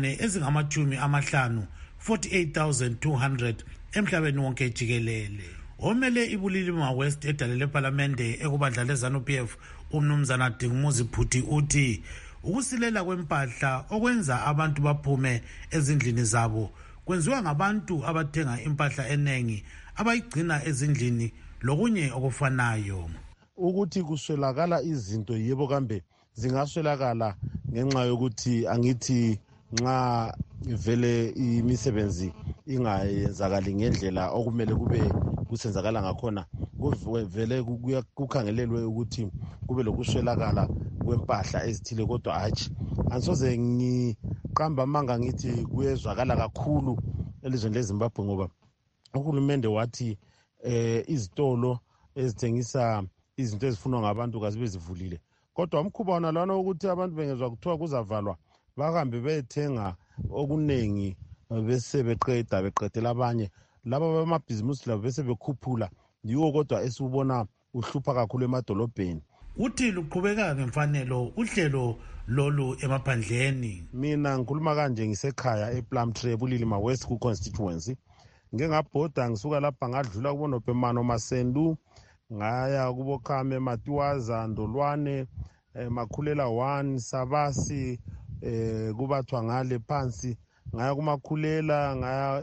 50,000 48,200 emhlabeni wonke jikelele. omele ibulilima West edalele parliamente ekubandla leZANU-PF umnumzana Dingumuzi Phuthi uthi ukusilela kwempahla okwenza abantu baphume ezindlini zabo kwenziwa ngabantu abathenga impahla enengi abayigcina ezindlini lokunye okufanayo. Ukuthi kuswelakala izinto yebo kambe zingaswelakala ngenxa yokuthi angithi nxa vele imisebenzi ingayenzakali ngendlela okumele kube kusenzakala ngakhona vele kukhangelelwe ukuthi kube lokuswelakala kwempahla ezithile kodwa hatshi angisoze ngiqamba amanga ngithi kuyezwakala kakhulu elizweni leZimbabwe ngoba uhulumende wathi izitolo ezithengisa izinto ezifunwa ngabantu kazibe zivulile kodwa umkhuba wona lana ukuthi abantu bengezwa kuthiwa kuzavalwa bahambe bethenga okunengi bese beqedela abanye laba bamabhizimusi labo bese bekhuphula yiwo kodwa esibona uhlupha kakhulu emadolobheni. Uthi luqhubeka ngemfanelo uhlelo lolu emaphandleni. Mina ngikhuluma kanje ngisekhaya ePlumtree eBulilima West ku constituency ngengabhoda ngisuka lapha ngadlula kubonopemano Masendu ngaya kubokhame Matiwaza Ndolwane Makhulela 1 Sabasi kubathwa ngale phansi ngaya kumakhulela ngaya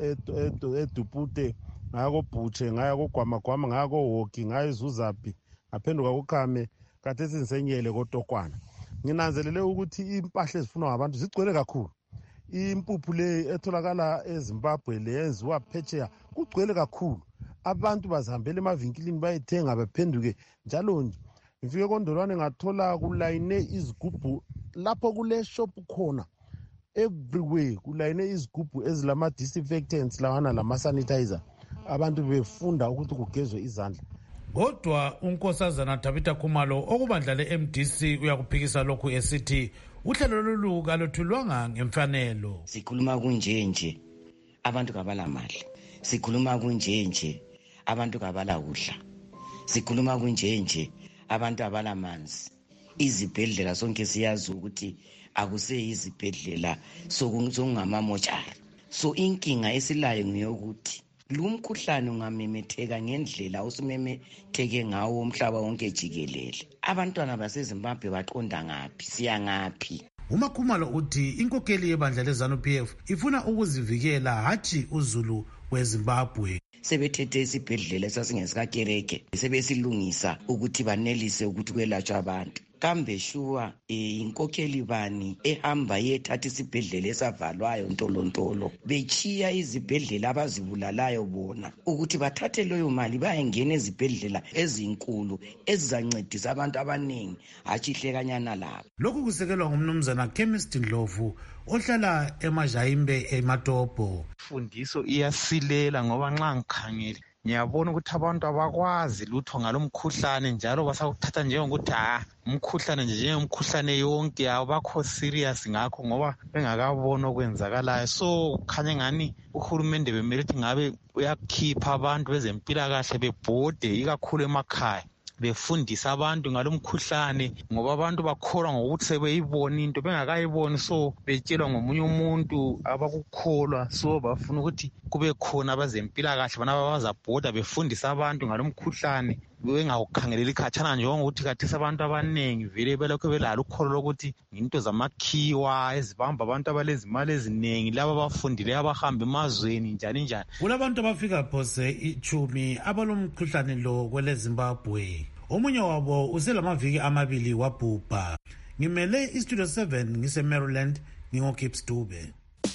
edupute ngaya koBhutshe ngaya koGwamagwama ngaya koHoki ngaya eZuzapi ngaphenduka kukhame kathethi ngisenyele koTokwana. Nginanzelele ukuthi impahla ezifunwa ngabantu zigcwele kakhulu. Impuphu le etholakala eZimbabwe le yenziwa phetsheya kugcwele kakhulu. Abantu bazihambela emavinkilini bayithenga bephenduke njalo nje. Ngifike koNdolwane ngathola kulayine izigubhu lapho kule shop khona everywhere kulayine izigubhu ezilama disinfectants lawana lama sanitizer abantu befunda ukuthi kugezwe izandla. Kodwa unkosazana Tabitha Khumalo okubandla leMDC uyakuphikisa lokhu esithi uhlelo lolu kaluthulwanga ngemfanelo. Sikhuluma kunjenje abantu kabala mali, sikhuluma kunjenje abantu kabala kudla, sikhuluma kunjenje abantu abala manzi. Izibhedlela sonke siyazi ukuthi akuseyizibhedlela sokungamamochari. So inkinga esilayo ngiyokuthi lumkhuhlane ungamemetheka ngendlela osumemetheke ngawo umhlaba wonke jikelele. Abantwana baseZimbabwe baqonda ngaphi siya ngaphi? uMakhumalo uthi inkokeli yebandla leZANU-PF ifuna ukuzivikela hathi uzulu weZimbabwe. Sebethethe isibhedlela esasingesikakereke sebesilungisa ukuthi banelise ukuthi kwelatshwa abantu. Kambe shuwa inkokeli bani ehamba yethatha isibhedlela esavalwayo ntolontolo bechiya izibhedlela abazibulalayo bona ukuthi bathathe leyo mali bayengena ezibhedlela ezinkulu ezizancedisa abantu abaningi achihlekanyana labo. Lokhu kusekelwa ngumnumzana Chemist Ndlovu ohlala eMajayimbe eMatopo. Fundiso iyasilela ngoba nxa ngikhangele ngiyabona ukuthi abantu abakwazi lutho ngalomkhuhlane njalo basawuthatha njengokuthi umkhuhlane nje njengomkhuhlane yonke abakho serious ngakho ngoba bengakabona okwenzakalayo. So kukhanya ngani uhulumende bemele ukuthi ngabe uyakhipha abantu bezempilakahle bebhode ikakhulu emakhaya befundisa abantu ngalomkhuhlane ngoba abantu bakholwa ngokuthi sebeyibona into bengakayiboni, so betshelwa ngomunye umuntu abakukholwa, so bafuna ukuthi kube khona abazempilakahle bana bazabhoda befundisa abantu ngalomkhuhlane bengawukhangeleli khatshana njengokuthi kathesi abantu abanengi vele belokho belalo ukholo lokuthi into zamakhiwa ezibamba abantu abalezimali eziningi laba abafundileyo abahamba emazweni njani njani. Kulabantu abafika phose 10 abalomkhuhlane lo kweleZimbabwe. Omunye wabo uselamaviki 2 wabhubha. Ngimele iStudio 7 ngise-Maryland ngingoKips Dube.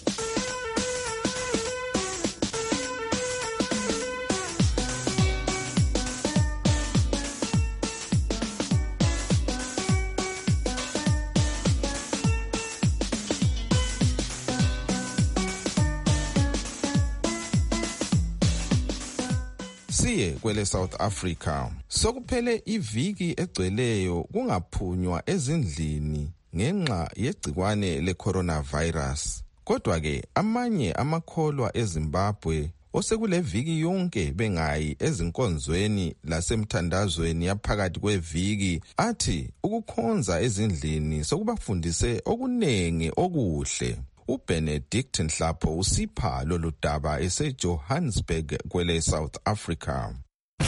Siye kwele South Africa. Sokuphele iviki egcweleyo kungaphunywa ezindlini ngenxa yegcikwane le-coronavirus. Kodwa ke amanye amakholwa eZimbabwe osekule viki yonke bengayi ezinkonzweni lasemthandazweni yaphakathi kweviki athi ukukhonza ezindlini sokubafundise okunengi okuhle. uBenedict Nhlapho usipha lolu daba eseJohannesburg kwele South Africa.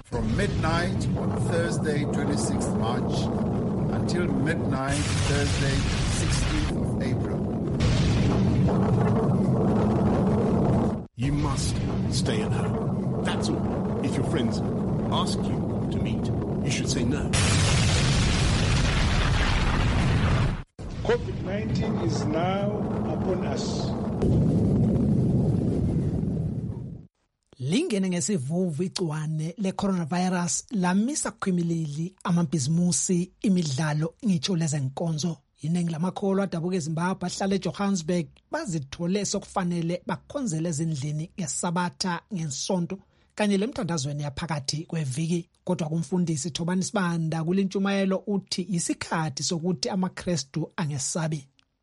from midnight on Thursday, 26th March, until midnight Thursday, 16th of April. You must stay at home. That's all. If your friends ask you to meet, you should say no. COVID-19 is now upon us. Lingene ngesivuvu igciwane le-coronavirus lamisa kukhimilili amabhizimusi imidlalo ngitsho lezenkonzo. Iningi lamakholwa adabuka eZimbabwe ahlala eJohannesburg bazithole sokufanele bakhonzele ezindlini ngesabatha ngensonto kanye lemthandazweni yaphakathi kweviki. Kodwa kumfundisi Thobani Sibanda kulintshumayelo uthi isikhathi sokuthi amaKristu angesabi.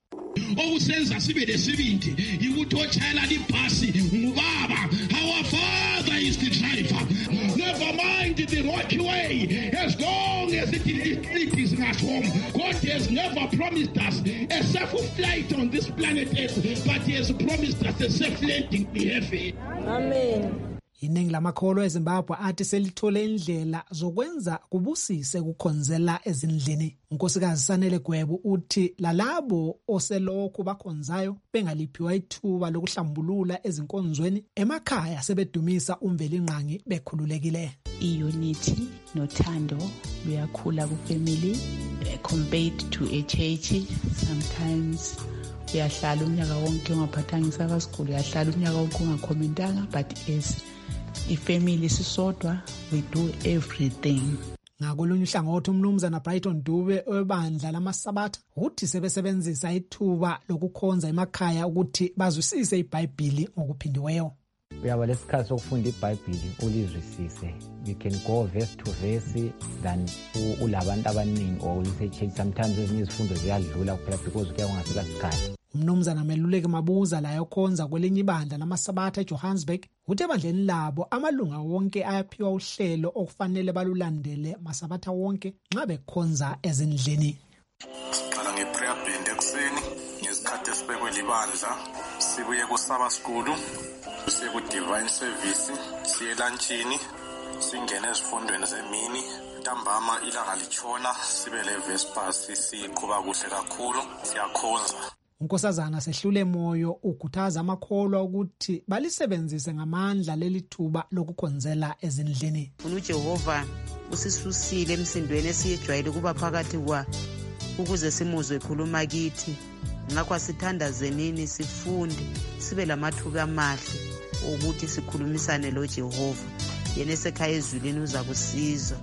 Okusenza sibe lesibindi yikuthi otshayela ibhasi ngubaba. Our Father is the driver. Never mind the rocky way, as long as it is at home. God has never promised us a safe flight on this planet Earth, but He has promised us a safe landing in heaven. Amen. Iningi lamakholwa eZimbabwe athi selithole indlela zokwenza kubusise kukhonzela ezindlini. Unkosikazi Sanele Gwebu uthi lalabo oselokhu bakhonzayo bengaliphiwa ithuba lokuhlambulula ezinkonzweni emakhaya sebedumisa umvelinqangi bekhululekile. I-unity nothando luyakhula ku-family compared to a church. Sometimes uyahlala unyaka wonke ungaphathanga isaka school, uyahlala unyaka wonke ungakhomentanga, but as ifamily sisodwa we do everything. Ngakolunye uhlangothi umnumzana Brighton Dube webandla lamasabatha uthi sebesebenzisa ithuba lokukhonza emakhaya ukuthi bazwisise iBhayibheli ngokuphindiweyo. Uyaba lesikhathi sokufunda iBhayibheli ulizwisise. You can go verse to verse than ulabantu abaningi or ulisearch. Sometimes ezinye izifundo ziyadlula kuphela because kuya kungasela isikhathi. Umnumzana Meluleki Mabuza layo khonza kwelinye ibandla lamasabatha eJohannesburg uthi ebandleni labo amalunga wonke ayaphiwa uhlelo okufanele balulandele masabatha wonke nxa bekhonza ezindlini. Siqala ngeprayer band ekuseni ngesikhathi esibekwe libandla, sibuye kusaba school, siye ku divine service, siye lunchini, singene ezifundweni zemini, ntambama ilanga litshona sibe le vespers siqhuba kuhle kakhulu, siyakhonza. Unkosazana Sehlule Moyo ukhuthaza amakholwa ukuthi balisebenzise ngamandla lelithuba lokukhonzela ezindlini. UJehova usisusile emsindweni esiyejwayele kuba phakathi kwa ukuze simuzwe ekhuluma kithi. Ngakho asithandazenini sifunde sibe lamathuba amahle ukuthi sikhulumisane loJehova. Yena esekhaya ezulwini uza kusiza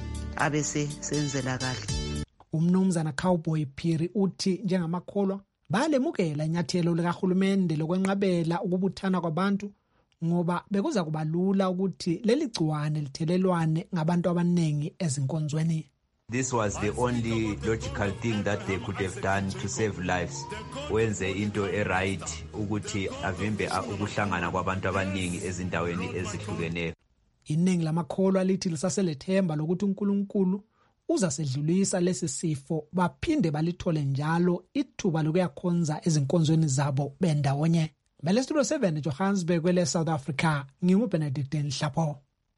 abese senzela kahle. Umnumzana Cowboy Phiri uthi njengamakholwa balemukela inyathelo likahulumende lokwenqabela ukubuthana kwabantu ngoba bekuza kubalula ukuthi leli gciwane lithelelwane ngabantu abaningi ezinkonzweni. This was the only logical thing that they could have done to save lives. Wenze into right ukuthi avimbe ukuhlangana kwabantu abaningi ezindaweni ezihlukeneyo. Iningi lamakholwa lithi lisaselethemba lokuthi uNkulunkulu uzasedlulisa lesi sifo baphinde balithole njalo ithuba lokuyakhonza ezinkonzweni zabo bendawonye. Bele Studio 7 Johannesburg kwele South Africa, nginguBenedict Nhlapho.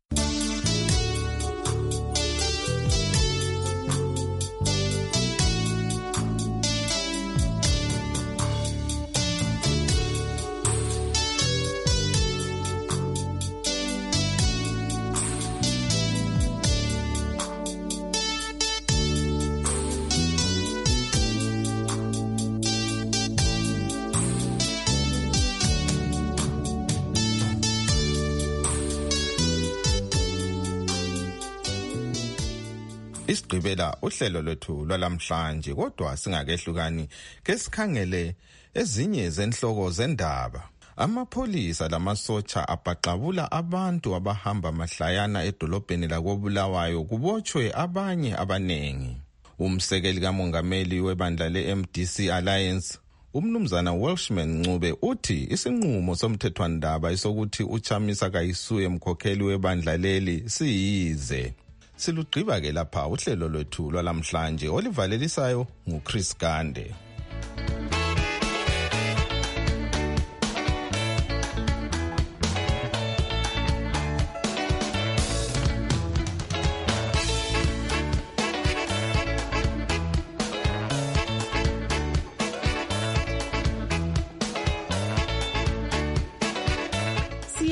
Isigqibela uhlelo lwethu lwalamhlanje kodwa singakehlukani ke sikhangele ezinye zenhloko zendaba. Amapholisa lamasotsha abhaqabula abantu abahamba mahlayana edolobheni lakoBulawayo kubotshwe abanye abanengi. Umsekeli kamongameli webandla leMDC Alliance umnumzana Welshman Ncube uthi isinqumo somthethwandaba isokuthi uChamisa Kayisuye emkhokheli webandla leli siyize. Silugqiba ke lapha uhlelo lwethu lwalamhlanje olivalelisayo nguChris Gande.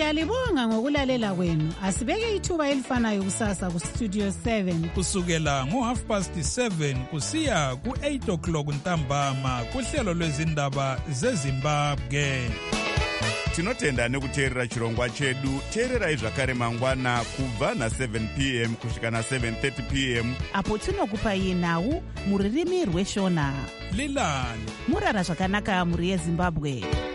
Siyalibonga ngokulalela kwenu. Asibeke ithuba elifanayo kusasa ku Studio 7 kusukela ngo7:30 kusiya ku8 ntambama kuhlelo lwezindaba zeZimbabwe. Tinotenda nekuteerera chirongwa chedu. Teererai zvakare mangwana kubva na7 p.m. kusvika na7:30 p.m. apo tinokupai nhau muririmi rweshona. Lilani murara zvakanaka muri yeZimbabwe.